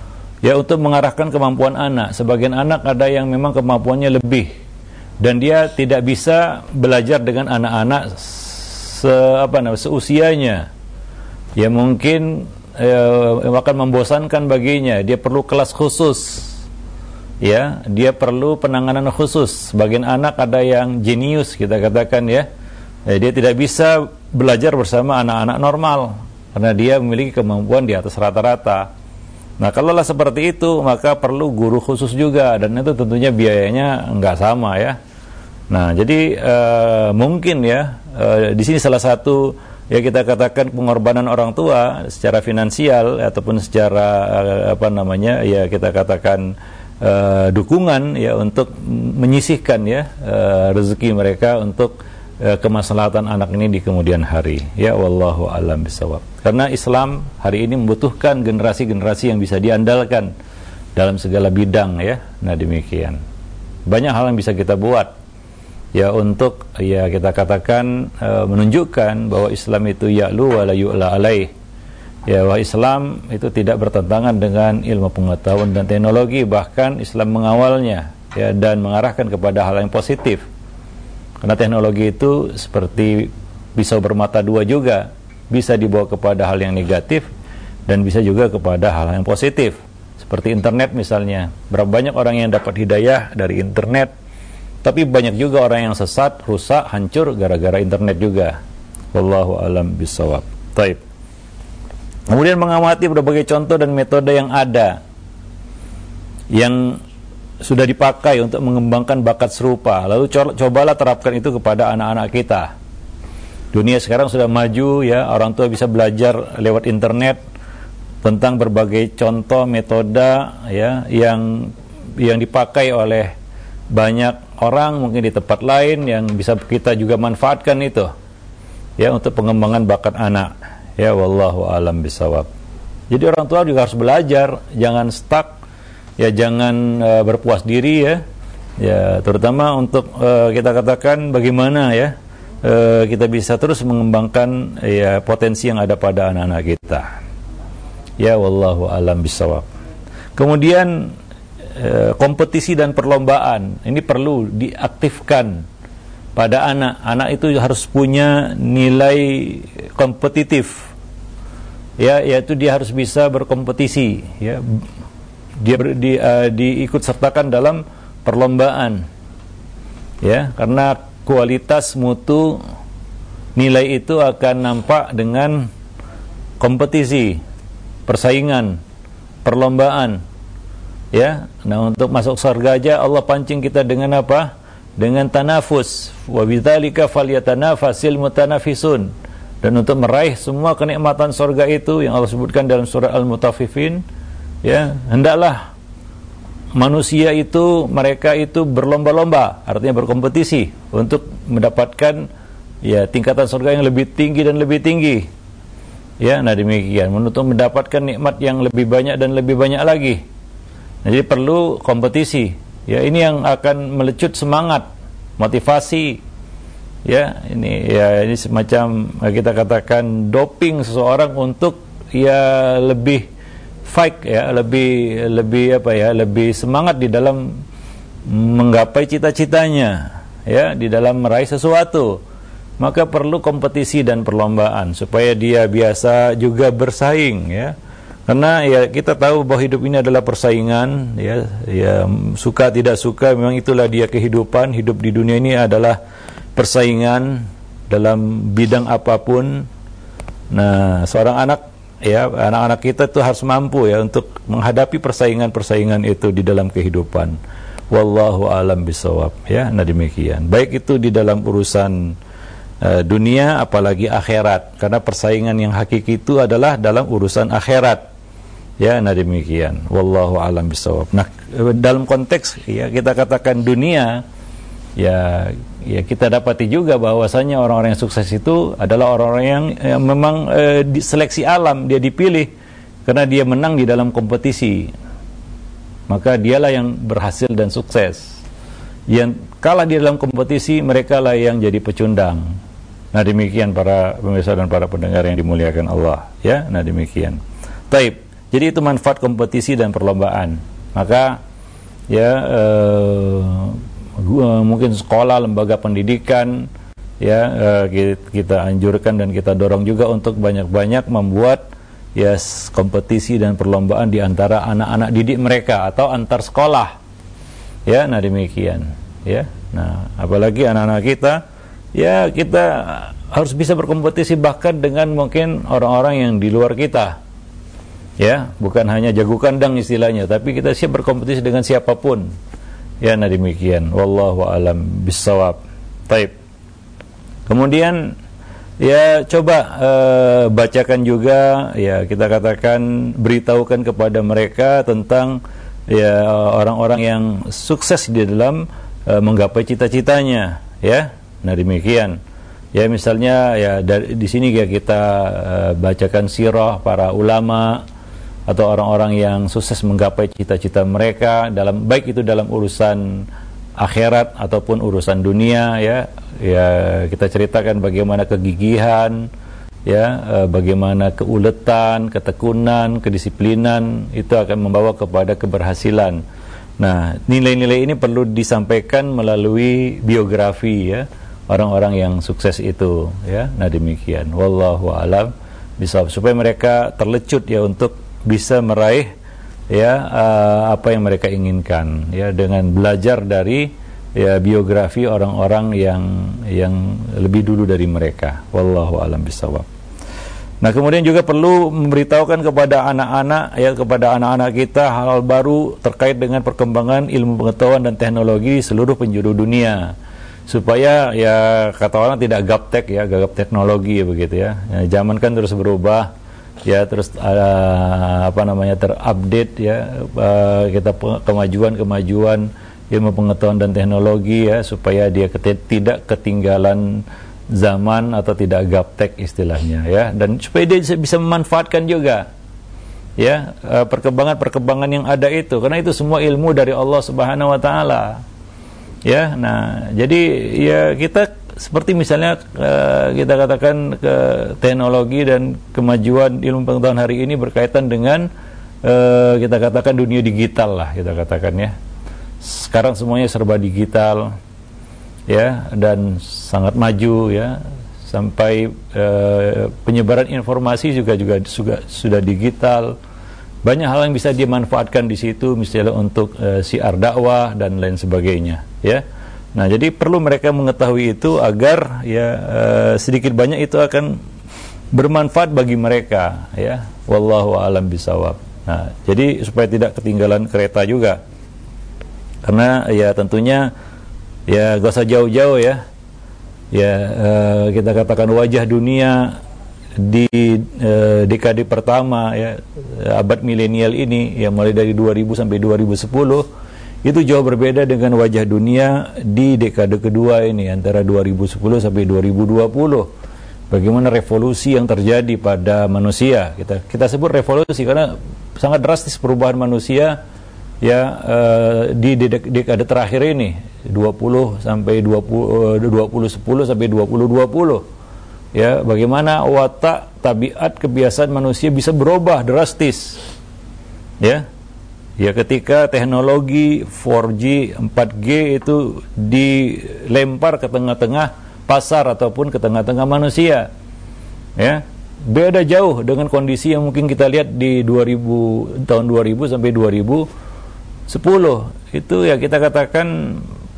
ya untuk mengarahkan kemampuan anak. Sebagian anak ada yang memang kemampuannya lebih dan dia tidak bisa belajar dengan anak-anak se apa namanya seusianya. Ya mungkin eh, akan membosankan baginya. Dia perlu kelas khusus. Ya, dia perlu penanganan khusus. Sebagian anak ada yang jenius kita katakan ya. Eh, dia tidak bisa belajar bersama anak-anak normal karena dia memiliki kemampuan di atas rata-rata. Nah, kalaulah seperti itu, maka perlu guru khusus juga dan itu tentunya biayanya enggak sama ya. Nah, jadi uh, mungkin ya uh, di sini salah satu ya kita katakan pengorbanan orang tua secara finansial ataupun secara uh, apa namanya ya kita katakan uh, dukungan ya untuk menyisihkan ya uh, rezeki mereka untuk uh, kemaslahatan anak ini di kemudian hari. Ya wallahu a'lam bishawab. Karena Islam hari ini membutuhkan generasi-generasi yang bisa diandalkan dalam segala bidang ya. Nah, demikian. Banyak hal yang bisa kita buat ya untuk ya kita katakan e, menunjukkan bahwa Islam itu ya'lu wa la yu'la alaih. Ya, bahwa Islam itu tidak bertentangan dengan ilmu pengetahuan dan teknologi, bahkan Islam mengawalnya ya dan mengarahkan kepada hal yang positif. Karena teknologi itu seperti pisau bermata dua juga, bisa dibawa kepada hal yang negatif dan bisa juga kepada hal yang positif. Seperti internet misalnya, berapa banyak orang yang dapat hidayah dari internet, tapi banyak juga orang yang sesat, rusak, hancur gara-gara internet juga. Wallahu a'lam bishawab. Taib. Kemudian mengamati berbagai contoh dan metode yang ada yang sudah dipakai untuk mengembangkan bakat serupa. Lalu co- cobalah terapkan itu kepada anak-anak kita. Dunia sekarang sudah maju ya, orang tua bisa belajar lewat internet tentang berbagai contoh metode ya yang yang dipakai oleh banyak orang mungkin di tempat lain yang bisa kita juga manfaatkan itu ya untuk pengembangan bakat anak ya wallahu alam bisawab. Jadi orang tua juga harus belajar, jangan stuck ya, jangan uh, berpuas diri ya ya terutama untuk uh, kita katakan bagaimana ya uh, kita bisa terus mengembangkan ya potensi yang ada pada anak-anak kita ya wallahu alam bisawab. Kemudian kompetisi dan perlombaan ini perlu diaktifkan pada anak. Anak itu harus punya nilai kompetitif ya, yaitu dia harus bisa berkompetisi ya, dia ber, di, uh, diikut sertakan dalam perlombaan ya, karena kualitas mutu nilai itu akan nampak dengan kompetisi, persaingan, perlombaan ya. Nah, untuk masuk surga aja Allah pancing kita dengan apa? Dengan tanafus. Wa bidzalika falyatanafasil mutanafisun. Dan untuk meraih semua kenikmatan surga itu yang Allah sebutkan dalam surah Al-Mutaffifin ya, hendaklah manusia itu mereka itu berlomba-lomba, artinya berkompetisi untuk mendapatkan ya tingkatan surga yang lebih tinggi dan lebih tinggi. Ya, nah demikian, untuk mendapatkan nikmat yang lebih banyak dan lebih banyak lagi. Jadi perlu kompetisi. Ya, ini yang akan melecut semangat, motivasi. Ya, ini ya ini semacam kita katakan doping seseorang untuk ya lebih fight ya, lebih lebih apa ya, lebih semangat di dalam menggapai cita-citanya, ya, di dalam meraih sesuatu. Maka perlu kompetisi dan perlombaan supaya dia biasa juga bersaing, ya. Karena ya kita tahu bahwa hidup ini adalah persaingan, ya, ya suka tidak suka memang itulah dia kehidupan. Hidup di dunia ini adalah persaingan dalam bidang apapun. Nah, seorang anak, ya, anak-anak kita itu harus mampu ya untuk menghadapi persaingan-persaingan itu di dalam kehidupan. Wallahu a'lam bishawab, ya. Nah, demikian. Baik itu di dalam urusan uh, dunia apalagi akhirat, karena persaingan yang hakiki itu adalah dalam urusan akhirat. Ya, nah demikian. Wallahu a'lam bishawab. Nah, dalam konteks ya kita katakan dunia, ya ya kita dapati juga bahwasanya orang-orang yang sukses itu adalah orang-orang yang, yang memang eh, di, seleksi alam, dia dipilih karena dia menang di dalam kompetisi. Maka dialah yang berhasil dan sukses. Yang kalah di dalam kompetisi, mereka lah yang jadi pecundang. Nah, demikian para pemirsa dan para pendengar yang dimuliakan Allah, ya. Nah, demikian. Taib. Jadi itu manfaat kompetisi dan perlombaan. Maka ya eh, mungkin sekolah, lembaga pendidikan ya eh, kita anjurkan dan kita dorong juga untuk banyak-banyak membuat ya kompetisi dan perlombaan di antara anak-anak didik mereka atau antar sekolah. Ya, nah demikian. Ya. Nah, apalagi anak-anak kita ya kita harus bisa berkompetisi bahkan dengan mungkin orang-orang yang di luar kita. Ya, bukan hanya jago kandang istilahnya, tapi kita siap berkompetisi dengan siapapun. Ya, nah demikian. Wallahu a'lam bissawab. Taib. Kemudian ya coba uh, bacakan juga, ya kita katakan beritahukan kepada mereka tentang ya orang-orang yang sukses di dalam uh, menggapai cita-citanya, ya. Nah demikian. Ya misalnya ya dari, di sini ya kita uh, bacakan sirah para ulama atau orang-orang yang sukses menggapai cita-cita mereka dalam baik itu dalam urusan akhirat ataupun urusan dunia, ya. Ya kita ceritakan bagaimana kegigihan, ya, uh, bagaimana keuletan, ketekunan, kedisiplinan itu akan membawa kepada keberhasilan. Nah, nilai-nilai ini perlu disampaikan melalui biografi, ya, orang-orang yang sukses itu, ya. Nah demikian. Wallahu a'lam bishawab, supaya mereka terlecut ya untuk bisa meraih ya uh, apa yang mereka inginkan, ya, dengan belajar dari ya biografi orang-orang yang yang lebih dulu dari mereka. Wallahu a'lam bishawab. Nah, kemudian juga perlu memberitahukan kepada anak-anak, ya, kepada anak-anak kita hal-hal baru terkait dengan perkembangan ilmu pengetahuan dan teknologi seluruh penjuru dunia, supaya ya kata orang tidak gaptek, ya, gagap teknologi, ya, begitu ya. Ya, zaman kan terus berubah, ya, terus uh, apa namanya terupdate, ya, uh, kita kemajuan-kemajuan ilmu pengetahuan dan teknologi, ya, supaya dia ket- tidak ketinggalan zaman atau tidak gaptek istilahnya, ya, dan supaya dia bisa memanfaatkan juga, ya, uh, perkembangan-perkembangan yang ada itu, karena itu semua ilmu dari Allah Subhanahu wa taala. Ya, nah, jadi ya kita seperti misalnya uh, kita katakan ke teknologi dan kemajuan ilmu pengetahuan hari ini berkaitan dengan uh, kita katakan dunia digital lah, kita katakan, ya. Sekarang semuanya serba digital, ya, dan sangat maju, ya, sampai uh, penyebaran informasi juga juga sudah, sudah digital. Banyak hal yang bisa dimanfaatkan di situ, misalnya untuk uh, siar dakwah dan lain sebagainya, ya. Nah, jadi perlu mereka mengetahui itu agar ya uh, sedikit banyak itu akan bermanfaat bagi mereka, ya. Wallahu a'lam bishawab. Nah, jadi supaya tidak ketinggalan kereta juga. Karena ya tentunya ya gak usah jauh-jauh, ya. Ya uh, kita katakan wajah dunia di uh, dekade pertama, ya, abad milenial ini, ya, mulai dari dua ribu sampai dua ribu sepuluh itu jauh berbeda dengan wajah dunia di dekade kedua ini, antara dua ribu sepuluh sampai dua ribu dua puluh. Bagaimana revolusi yang terjadi pada manusia, kita kita sebut revolusi karena sangat drastis perubahan manusia, ya, uh, di dekade terakhir ini, dua puluh sampai dua puluh, dua puluh sepuluh sampai dua puluh dua puluh. Ya, bagaimana watak, tabiat, kebiasaan manusia bisa berubah drastis, ya. Ya, ketika teknologi empat G, empat G itu dilempar ke tengah-tengah pasar ataupun ke tengah-tengah manusia, ya, beda jauh dengan kondisi yang mungkin kita lihat di dua ribu, tahun dua ribu sampai dua ribu sepuluh. Itu ya kita katakan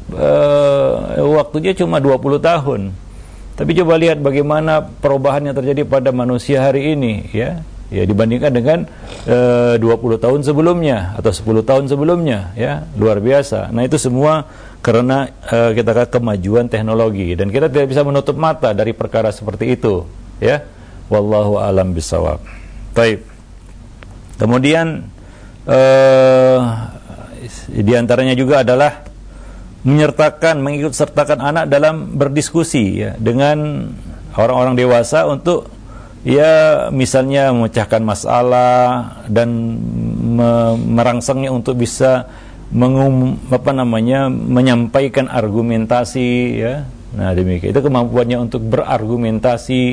uh, waktunya cuma dua puluh tahun. Tapi coba lihat bagaimana perubahan yang terjadi pada manusia hari ini, ya, ya dibandingkan dengan e, dua puluh tahun sebelumnya atau sepuluh tahun sebelumnya, ya, luar biasa. Nah, itu semua karena e, kita katakan kemajuan teknologi, dan kita tidak bisa menutup mata dari perkara seperti itu, ya. Wallahu a'lam bishawab. Baik. Kemudian e, di antaranya juga adalah menyertakan, mengikut sertakan anak dalam berdiskusi, ya, dengan orang-orang dewasa untuk, ya, misalnya memecahkan masalah dan me- merangsangnya untuk bisa mengum, apa namanya, menyampaikan argumentasi, ya. Nah, demikian itu kemampuannya untuk berargumentasi,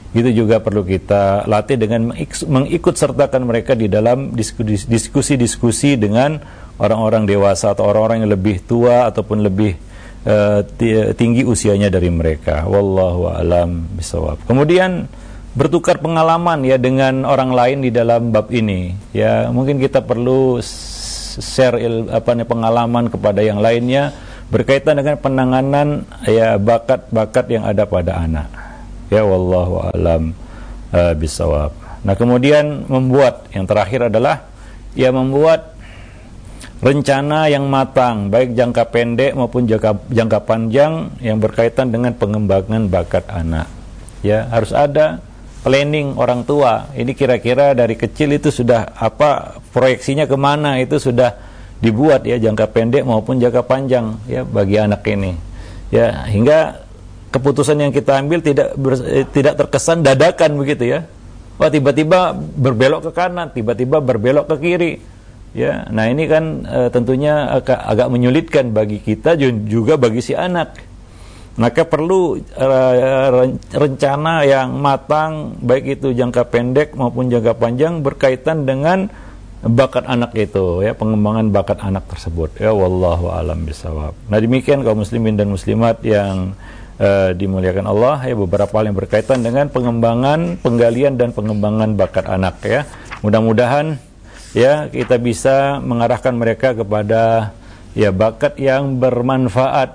Itu juga perlu kita latih dengan mengikut sertakan mereka di dalam diskusi-diskusi dengan orang-orang dewasa atau orang-orang yang lebih tua ataupun lebih uh, tinggi usianya dari mereka. Wallahu a'lam bishawab. Kemudian bertukar pengalaman ya dengan orang lain di dalam bab ini. Ya, mungkin kita perlu share il, apa nih, pengalaman kepada yang lainnya berkaitan dengan penanganan ya bakat-bakat yang ada pada anak. Ya, wallahu a'lam uh, bisawab. Nah, kemudian membuat, yang terakhir adalah ya membuat rencana yang matang, baik jangka pendek maupun jangka, jangka panjang yang berkaitan dengan pengembangan bakat anak. Ya, harus ada planning orang tua. Ini kira-kira dari kecil itu sudah apa proyeksinya kemana, itu sudah dibuat ya, jangka pendek maupun jangka panjang ya bagi anak ini. Ya, hingga keputusan yang kita ambil tidak ber, eh, tidak terkesan dadakan begitu ya. Wah, tiba-tiba berbelok ke kanan, tiba-tiba berbelok ke kiri. Ya, nah ini kan e, tentunya agak, agak menyulitkan bagi kita juga bagi si anak. Maka perlu e, rencana yang matang, baik itu jangka pendek maupun jangka panjang berkaitan dengan bakat anak itu ya, pengembangan bakat anak tersebut. Ya, wallahu a'lam bishawab. Nah, demikian kaum muslimin dan muslimat yang Uh, dimuliakan Allah ya, beberapa hal yang berkaitan dengan pengembangan, penggalian dan pengembangan bakat anak ya. Mudah-mudahan ya kita bisa mengarahkan mereka kepada ya bakat yang bermanfaat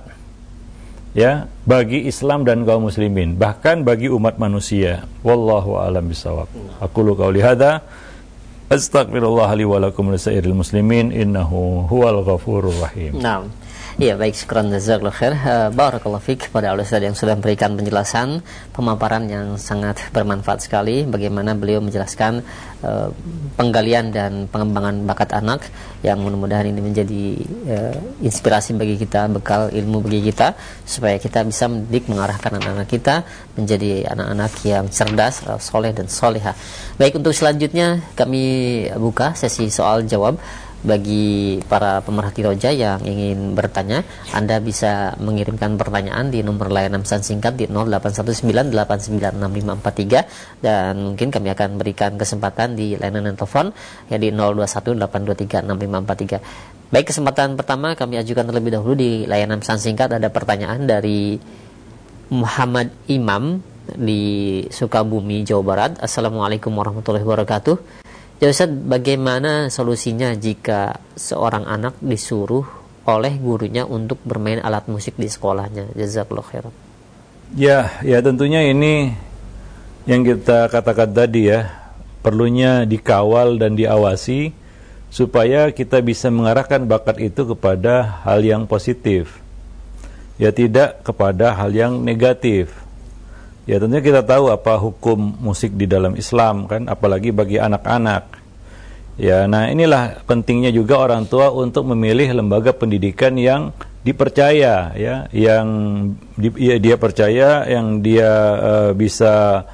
ya bagi Islam dan kaum muslimin, bahkan bagi umat manusia. Wallahu a'lam bishawab. Aqulu qauli hadza astaghfirullah li wa lakum lisairil muslimin innahu huwal ghafurur rahim. Naam. Iya, baik, syukran jazakallahu khair. Uh, Barakallahu fiik kepada Ustaz yang sudah memberikan penjelasan, pemaparan yang sangat bermanfaat sekali bagaimana beliau menjelaskan uh, penggalian dan pengembangan bakat anak yang mudah-mudahan ini menjadi uh, inspirasi bagi kita, bekal ilmu bagi kita supaya kita bisa mendidik, mengarahkan anak-anak kita menjadi anak-anak yang cerdas, uh, soleh dan soleha. Baik, untuk selanjutnya kami buka sesi soal jawab. Bagi para pemerhati roja yang ingin bertanya, Anda bisa mengirimkan pertanyaan di nomor layanan pesan singkat di nol delapan satu sembilan delapan sembilan enam lima empat tiga, dan mungkin kami akan berikan kesempatan di layanan telepon ya di nol dua satu delapan dua tiga enam lima empat tiga. Baik, kesempatan pertama kami ajukan terlebih dahulu di layanan pesan singkat. Ada pertanyaan dari Muhammad Imam di Sukabumi, Jawa Barat. Assalamualaikum warahmatullahi wabarakatuh. Ya Ustaz, bagaimana solusinya jika seorang anak disuruh oleh gurunya untuk bermain alat musik di sekolahnya? Jazakallahu khairan. Ya, ya tentunya ini yang kita katakan tadi ya, perlunya dikawal dan diawasi supaya kita bisa mengarahkan bakat itu kepada hal yang positif. Ya, tidak kepada hal yang negatif. Ya, tentunya kita tahu apa hukum musik di dalam Islam kan, apalagi bagi anak-anak. Ya, nah inilah pentingnya juga orang tua untuk memilih lembaga pendidikan yang dipercaya ya, yang di, ya, dia percaya, yang dia uh, bisa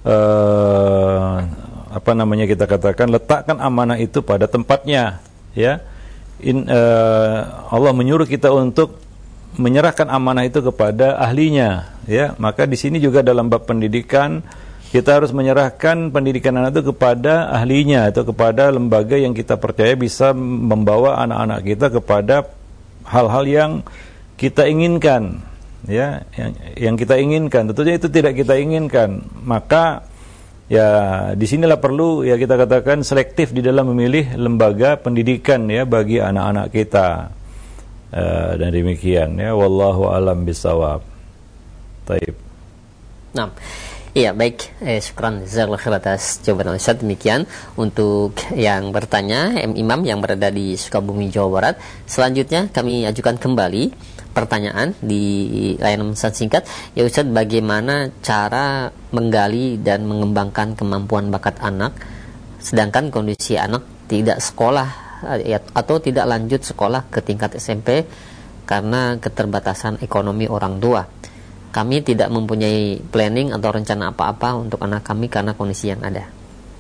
uh, apa namanya kita katakan letakkan amanah itu pada tempatnya ya. In, uh, Allah menyuruh kita untuk menyerahkan amanah itu kepada ahlinya ya. Maka di sini juga dalam bab pendidikan kita harus menyerahkan pendidikan anak itu kepada ahlinya atau kepada lembaga yang kita percaya bisa membawa anak-anak kita kepada hal-hal yang kita inginkan ya, yang, yang kita inginkan. Tentunya itu tidak kita inginkan, maka ya disinilah perlu ya kita katakan selektif di dalam memilih lembaga pendidikan ya bagi anak-anak kita. Uh, dan demikian ya, wallahu alam bisawab. Taib. Nah, iya baik, eh, syukran jazakallahu khair atas jawaban Ustaz. Demikian untuk yang bertanya, M Imam yang berada di Sukabumi, Jawa Barat. Selanjutnya kami ajukan kembali pertanyaan di layanan pesan singkat. Ya Ustaz, bagaimana cara menggali dan mengembangkan kemampuan bakat anak sedangkan kondisi anak tidak sekolah atau tidak lanjut sekolah ke tingkat S M P karena keterbatasan ekonomi orang tua? Kami tidak mempunyai planning atau rencana apa-apa untuk anak kami karena kondisi yang ada.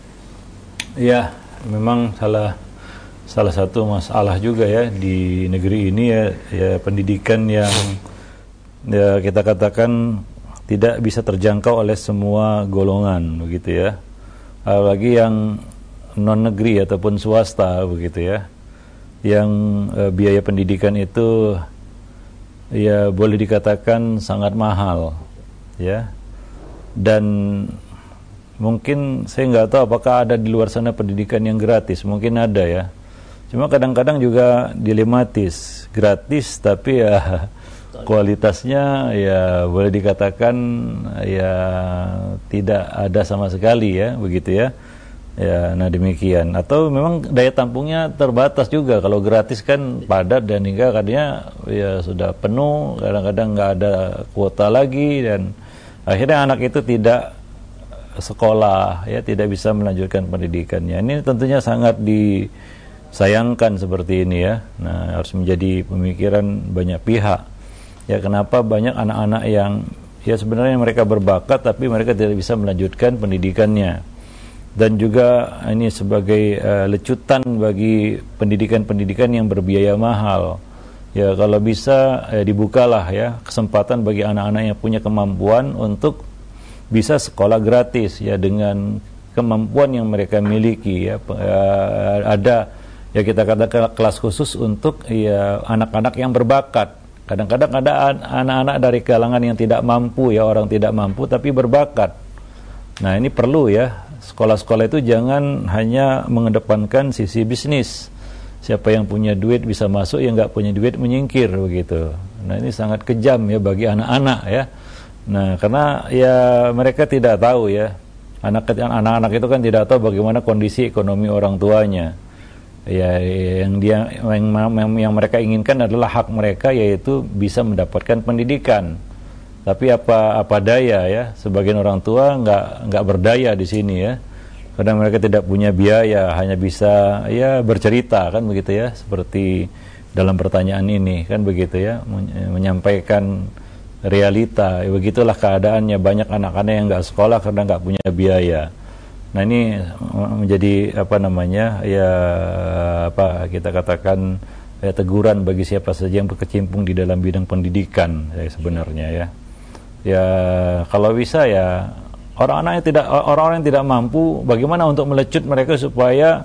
Ya, memang salah salah satu masalah juga ya di negeri ini ya, ya pendidikan yang ya kita katakan tidak bisa terjangkau oleh semua golongan begitu ya. Apalagi yang non negeri ataupun swasta begitu ya. Yang e, biaya pendidikan itu ya boleh dikatakan sangat mahal ya. Dan mungkin saya nggak tahu apakah ada di luar sana pendidikan yang gratis, mungkin ada ya. Cuma kadang-kadang juga dilematis, gratis tapi ya kualitasnya ya boleh dikatakan ya tidak ada sama sekali ya, begitu ya. Ya, nah demikian. Atau memang daya tampungnya terbatas juga. Kalau gratis kan padat dan hingga kadangnya ya sudah penuh, kadang-kadang nggak ada kuota lagi dan akhirnya anak itu tidak sekolah ya, tidak bisa melanjutkan pendidikannya. Ini tentunya sangat disayangkan seperti ini ya. Nah, harus menjadi pemikiran banyak pihak. Ya, kenapa banyak anak-anak yang ya sebenarnya mereka berbakat tapi mereka tidak bisa melanjutkan pendidikannya. Dan juga ini sebagai uh, lecutan bagi pendidikan-pendidikan yang berbiaya mahal. Ya, kalau bisa ya, dibukalah ya kesempatan bagi anak-anak yang punya kemampuan untuk bisa sekolah gratis ya dengan kemampuan yang mereka miliki ya. Uh, ada ya kita katakan kelas khusus untuk ya anak-anak yang berbakat. Kadang-kadang ada anak-anak dari kalangan yang tidak mampu ya, orang tidak mampu tapi berbakat. Nah, ini perlu ya. Sekolah-sekolah itu jangan hanya mengedepankan sisi bisnis. Siapa yang punya duit bisa masuk, yang nggak punya duit menyingkir begitu. Nah, ini sangat kejam ya bagi anak-anak ya. Nah, karena ya mereka tidak tahu ya. Anak-anak itu kan tidak tahu bagaimana kondisi ekonomi orang tuanya. Ya, yang dia yang, yang mereka inginkan adalah hak mereka, yaitu bisa mendapatkan pendidikan. Tapi apa apa daya ya, sebagian orang tua nggak nggak berdaya di sini ya. Kadang mereka tidak punya biaya, hanya bisa ya bercerita kan begitu ya, seperti dalam pertanyaan ini kan begitu ya, menyampaikan realita. Ya, begitulah keadaannya banyak anak-anak yang nggak sekolah karena nggak punya biaya. Nah, ini menjadi apa namanya ya apa kita katakan ya, teguran bagi siapa saja yang berkecimpung di dalam bidang pendidikan ya, sebenarnya ya. Ya kalau bisa ya orang-orang yang tidak orang-orang yang tidak mampu, bagaimana untuk melecut mereka supaya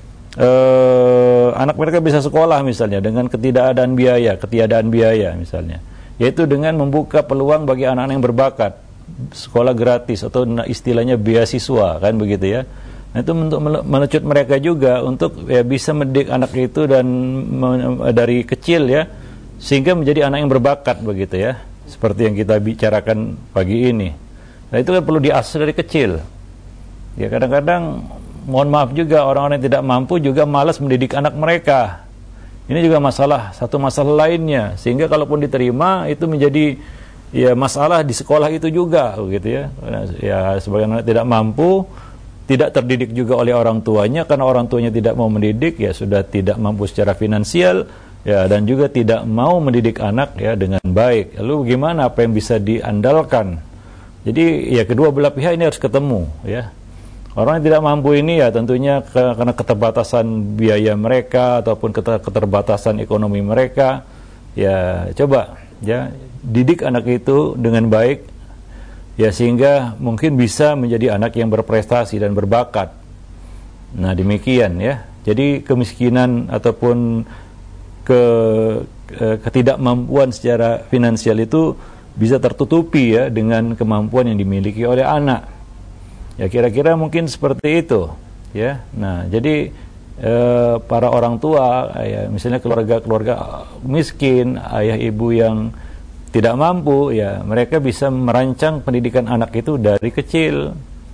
eh, anak mereka bisa sekolah misalnya dengan ketidakadaan biaya, ketiadaan biaya misalnya, yaitu dengan membuka peluang bagi anak-anak yang berbakat sekolah gratis atau istilahnya beasiswa kan begitu ya. Nah, itu untuk melecut mereka juga untuk ya bisa mendidik anak itu dan me, dari kecil ya sehingga menjadi anak yang berbakat begitu ya. Seperti yang kita bicarakan pagi ini. Nah, itu kan perlu diasah dari kecil. Ya, kadang-kadang mohon maaf juga orang-orang yang tidak mampu juga malas mendidik anak mereka. Ini juga masalah, satu masalah lainnya, sehingga kalaupun diterima itu menjadi ya masalah di sekolah itu juga begitu ya. Ya, sebagian anak tidak mampu, tidak terdidik juga oleh orang tuanya karena orang tuanya tidak mau mendidik, ya sudah tidak mampu secara finansial. Ya, dan juga tidak mau mendidik anak ya dengan baik. Lalu bagaimana, apa yang bisa diandalkan? Jadi ya kedua belah pihak ini harus ketemu ya. Orang yang tidak mampu ini ya tentunya ke, karena keterbatasan biaya mereka ataupun keterbatasan ekonomi mereka. Ya coba ya didik anak itu dengan baik ya sehingga mungkin bisa menjadi anak yang berprestasi dan berbakat. Nah, demikian ya. Jadi kemiskinan ataupun ke, ke ketidakmampuan secara finansial itu bisa tertutupi ya dengan kemampuan yang dimiliki oleh anak. Ya kira-kira mungkin seperti itu ya. Nah, jadi eh, para orang tua ya misalnya keluarga-keluarga miskin, ayah ibu yang tidak mampu ya, mereka bisa merancang pendidikan anak itu dari kecil.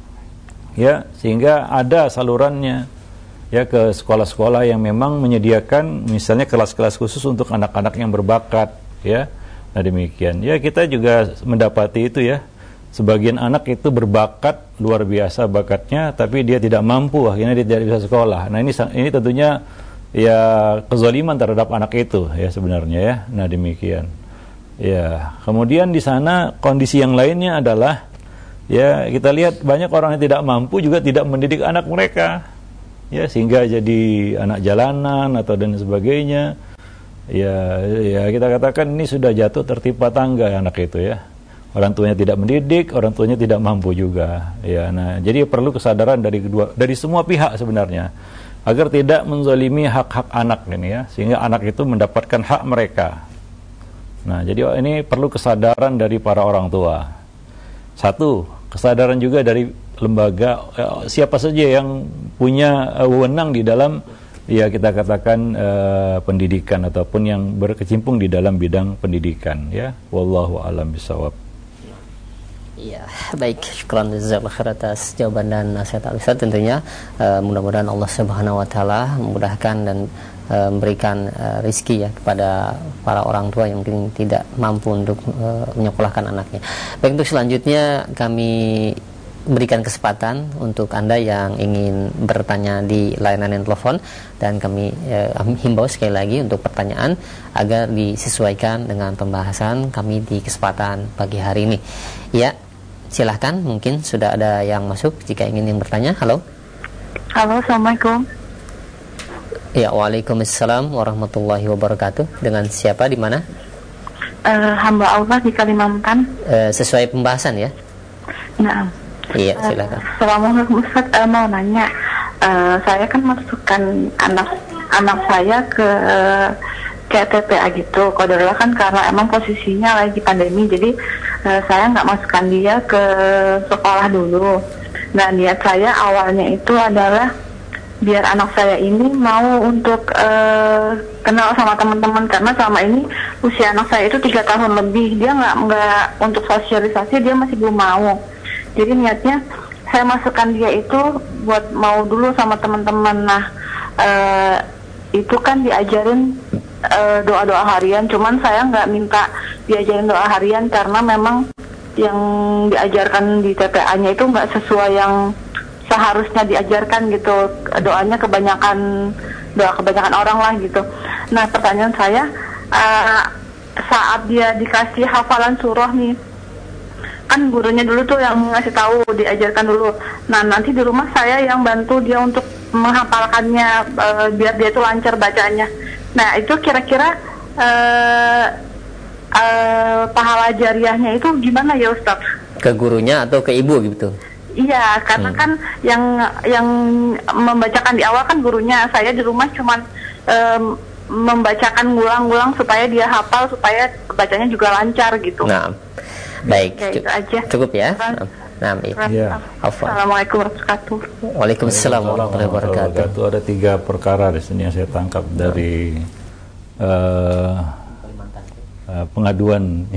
Ya, sehingga ada salurannya ya ke sekolah-sekolah yang memang menyediakan misalnya kelas-kelas khusus untuk anak-anak yang berbakat ya. Nah, demikian. Ya, kita juga mendapati itu ya. Sebagian anak itu berbakat luar biasa bakatnya tapi dia tidak mampu, akhirnya dia tidak bisa sekolah. Nah, ini ini tentunya ya kezaliman terhadap anak itu ya sebenarnya ya. Nah, demikian. Ya, kemudian di sana kondisi yang lainnya adalah ya kita lihat banyak orang yang tidak mampu juga tidak mendidik anak mereka. Ya, sehingga jadi anak jalanan atau dan sebagainya. Ya, ya kita katakan ini sudah jatuh tertimpa tangga anak itu ya. orang tuanya tidak mendidik, orang tuanya tidak mampu juga. Ya, nah, jadi perlu kesadaran dari kedua, dari semua pihak sebenarnya, agar tidak menzalimi hak-hak anak ini ya, sehingga anak itu mendapatkan hak mereka. Nah, jadi ini perlu kesadaran dari para orang tua. Satu, kesadaran juga dari lembaga, siapa saja yang punya wewenang di dalam, ya kita katakan uh, pendidikan ataupun yang berkecimpung di dalam bidang pendidikan ya. Wallahu a'lam bishawab. Ya, baik, syukran jazakallahu khair atas jawaban dan nasihat Al-Ustaz. Tentunya uh, mudah-mudahan Allah Subhanahu wa taala memudahkan dan uh, memberikan uh, rizki ya kepada para orang tua yang mungkin tidak mampu untuk uh, menyekolahkan anaknya. Baik, untuk selanjutnya kami berikan kesempatan untuk Anda yang ingin bertanya di layanan telepon, dan kami eh, himbau sekali lagi untuk pertanyaan agar disesuaikan dengan pembahasan kami di kesempatan pagi hari ini. Ya, silahkan, mungkin sudah ada yang masuk jika ingin yang bertanya. Halo. Halo, Assalamualaikum. Ya, waalaikumsalam warahmatullahi wabarakatuh. Dengan siapa, di mana? Uh, hamba Allah di Kalimantan. Uh, sesuai pembahasan ya. Nah. Iya, silakan. Uh, Assalamualaikum Ustaz, uh, mau nanya, uh, saya kan masukkan anak anak saya ke ke T P A gitu, kodarullah kan karena emang posisinya lagi pandemi, jadi uh, saya nggak masukkan dia ke sekolah dulu. Nah, niat saya awalnya itu adalah biar anak saya ini mau untuk uh, kenal sama teman-teman, karena selama ini usia anak saya itu tiga tahun lebih, dia nggak nggak untuk sosialisasi dia masih belum mau. Jadi niatnya saya masukkan dia itu buat mau dulu sama teman-teman. Nah, uh, itu kan diajarin uh, doa-doa harian, cuman saya nggak minta diajarin doa harian karena memang yang diajarkan di T P A-nya itu nggak sesuai yang seharusnya diajarkan gitu. Doanya kebanyakan doa kebanyakan orang lah gitu. Nah, pertanyaan saya, uh, saat dia dikasih hafalan surah nih, kan gurunya dulu tuh yang ngasih tahu, diajarkan dulu. Nah, nanti di rumah saya yang bantu dia untuk menghafalkannya, e, biar dia tuh lancar bacanya. Nah, itu kira-kira e, e, pahala jariahnya itu gimana ya Ustaz? Ke gurunya atau ke ibu gitu? Iya, karena hmm. kan yang yang membacakan di awal kan gurunya, saya di rumah cuman e, membacakan ngulang-ngulang supaya dia hafal, supaya bacanya juga lancar gitu. Nah. Baik, ya, itu aja. Cukup ya. Nah, ya. Assalamualaikum warahmatullahi wabarakatuh. Waalaikumsalam warahmatullahi wabarakatuh. Ada tiga perkara di sini yang saya tangkap dari uh, uh, pengaduan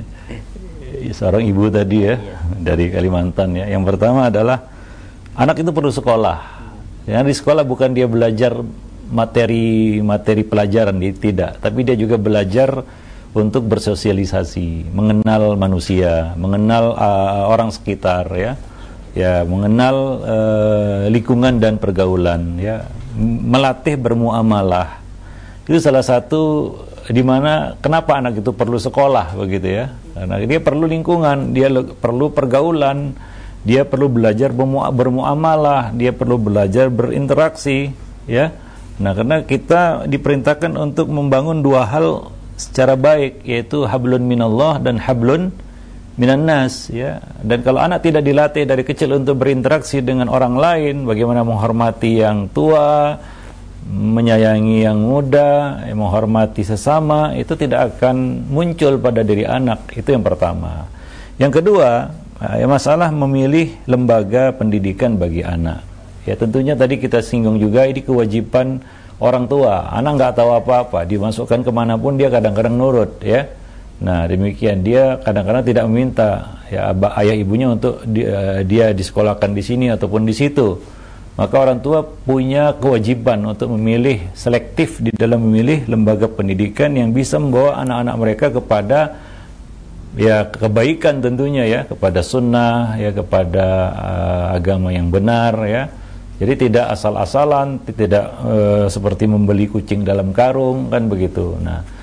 seorang ibu tadi ya, dari Kalimantan ya. Yang pertama adalah anak itu perlu sekolah. Ya, di sekolah bukan dia belajar materi materi pelajaran, dia tidak, tapi dia juga belajar untuk bersosialisasi, mengenal manusia, mengenal uh, orang sekitar ya, ya mengenal uh, lingkungan dan pergaulan ya, melatih bermuamalah. Itu salah satu di mana kenapa anak itu perlu sekolah begitu ya, karena dia perlu lingkungan, dia perlu pergaulan, dia perlu belajar bermuamalah, dia perlu belajar berinteraksi ya. Nah, karena kita diperintahkan untuk membangun dua hal secara baik, yaitu hablun minallah dan hablun minan nas ya. Dan kalau anak tidak dilatih dari kecil untuk berinteraksi dengan orang lain, bagaimana menghormati yang tua, menyayangi yang muda, menghormati sesama, itu tidak akan muncul pada diri anak. Itu yang pertama. Yang kedua, ya masalah memilih lembaga pendidikan bagi anak. Ya tentunya tadi kita singgung juga, ini kewajiban orang tua. Anak nggak tahu apa-apa, dimasukkan kemanapun dia kadang-kadang nurut ya. Nah demikian, dia kadang-kadang tidak meminta ya ayah ibunya untuk dia, dia disekolahkan di sini ataupun di situ. Maka orang tua punya kewajiban untuk memilih, selektif di dalam memilih lembaga pendidikan yang bisa membawa anak-anak mereka kepada ya kebaikan tentunya ya, kepada sunnah ya, kepada uh, agama yang benar ya. Jadi tidak asal-asalan, tidak uh, seperti membeli kucing dalam karung kan begitu. Nah,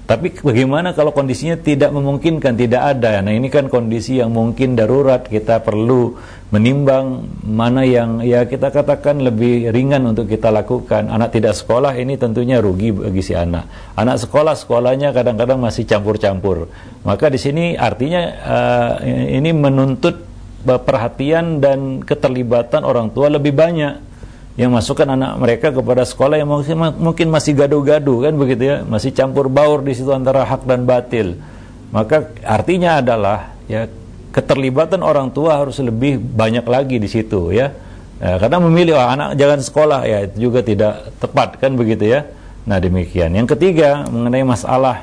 Tapi bagaimana kalau kondisinya tidak memungkinkan, tidak ada? Nah, ini kan kondisi yang mungkin darurat, kita perlu menimbang mana yang ya kita katakan lebih ringan untuk kita lakukan. Anak tidak sekolah ini tentunya rugi bagi si anak. Anak sekolah, sekolahnya kadang-kadang masih campur-campur. Maka di sini artinya uh, ini menuntut perhatian dan keterlibatan orang tua lebih banyak, yang masukkan anak mereka kepada sekolah yang mungkin, mungkin masih gaduh-gaduh kan begitu ya, masih campur baur di situ antara hak dan batil. Maka artinya adalah ya keterlibatan orang tua harus lebih banyak lagi di situ ya. Ya karena memilih oh, anak jangan sekolah ya itu juga tidak tepat kan begitu ya. Nah demikian. Yang ketiga mengenai masalah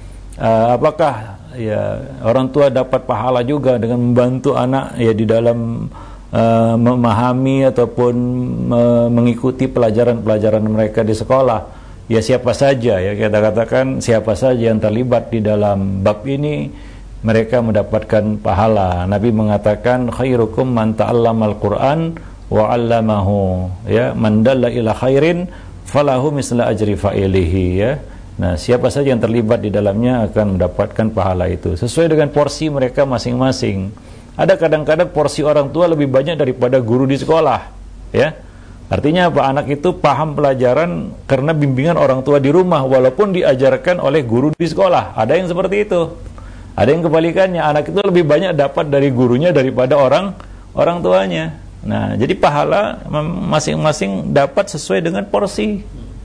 uh, apakah ya orang tua dapat pahala juga dengan membantu anak ya di dalam Uh, memahami ataupun uh, mengikuti pelajaran-pelajaran mereka di sekolah. Ya siapa saja ya kita katakan siapa saja yang terlibat di dalam bab ini mereka mendapatkan pahala. Nabi mengatakan khairukum man ta'allamal Qur'an wa 'allamahu ya man dalla ila khairin falahu misla ajri fa'ilihi ya. Nah, siapa saja yang terlibat di dalamnya akan mendapatkan pahala itu sesuai dengan porsi mereka masing-masing. Ada kadang-kadang porsi orang tua lebih banyak daripada guru di sekolah, ya. Artinya apa? Anak itu paham pelajaran karena bimbingan orang tua di rumah, walaupun diajarkan oleh guru di sekolah. Ada yang seperti itu. Ada yang kebalikannya, anak itu lebih banyak dapat dari gurunya daripada orang orang tuanya. Nah, jadi pahala masing-masing dapat sesuai dengan porsi.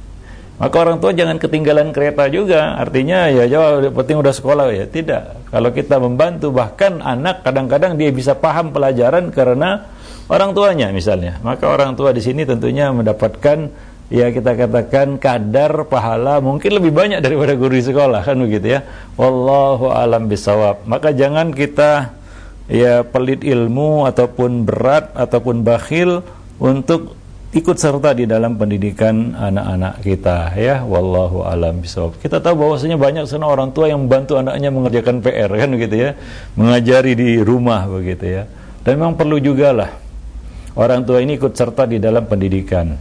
Maka orang tua jangan ketinggalan kereta juga. Artinya ya jauh penting udah sekolah ya. Tidak. Kalau kita membantu bahkan anak kadang-kadang dia bisa paham pelajaran karena orang tuanya misalnya. Maka orang tua di sini tentunya mendapatkan ya kita katakan kadar pahala mungkin lebih banyak daripada guru di sekolah kan begitu ya. Wallahu a'lam bishawab. Maka jangan kita ya pelit ilmu ataupun berat ataupun bakhil untuk ikut serta di dalam pendidikan anak-anak kita ya. Wallahu a'lam bishawab. Kita tahu bahwasanya banyak sana orang tua yang membantu anaknya mengerjakan P R kan begitu ya, mengajari di rumah begitu ya. Dan memang perlu juga lah orang tua ini ikut serta di dalam pendidikan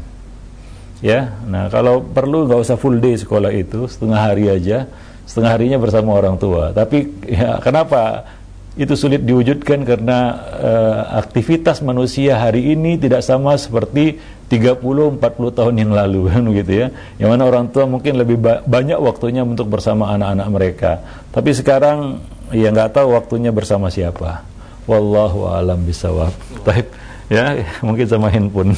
ya. Nah kalau perlu nggak usah full day sekolah itu, setengah hari aja, setengah harinya bersama orang tua. Tapi ya kenapa itu sulit diwujudkan? Karena uh, aktivitas manusia hari ini tidak sama seperti tiga puluh sampai empat puluh tahun yang lalu kan gitu ya. Yang mana orang tua mungkin lebih ba- banyak waktunya untuk bersama anak-anak mereka. Tapi sekarang ya nggak tahu waktunya bersama siapa. Wallahu a'lam bishawab. Taib ya, mungkin sama handphone.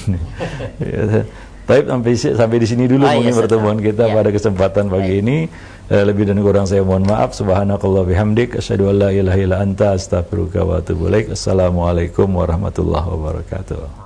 Ya, taib sampai sampai di sini dulu ah, mungkin ya, pertemuan kita ya. Pada kesempatan pagi Baik. ini. Lebih dan kurang saya mohon maaf. Subhanakallah bihamdik asyhadu an la ilaha illa anta astaghfiruka wa atubu ilaik. Assalamualaikum warahmatullahi wabarakatuh.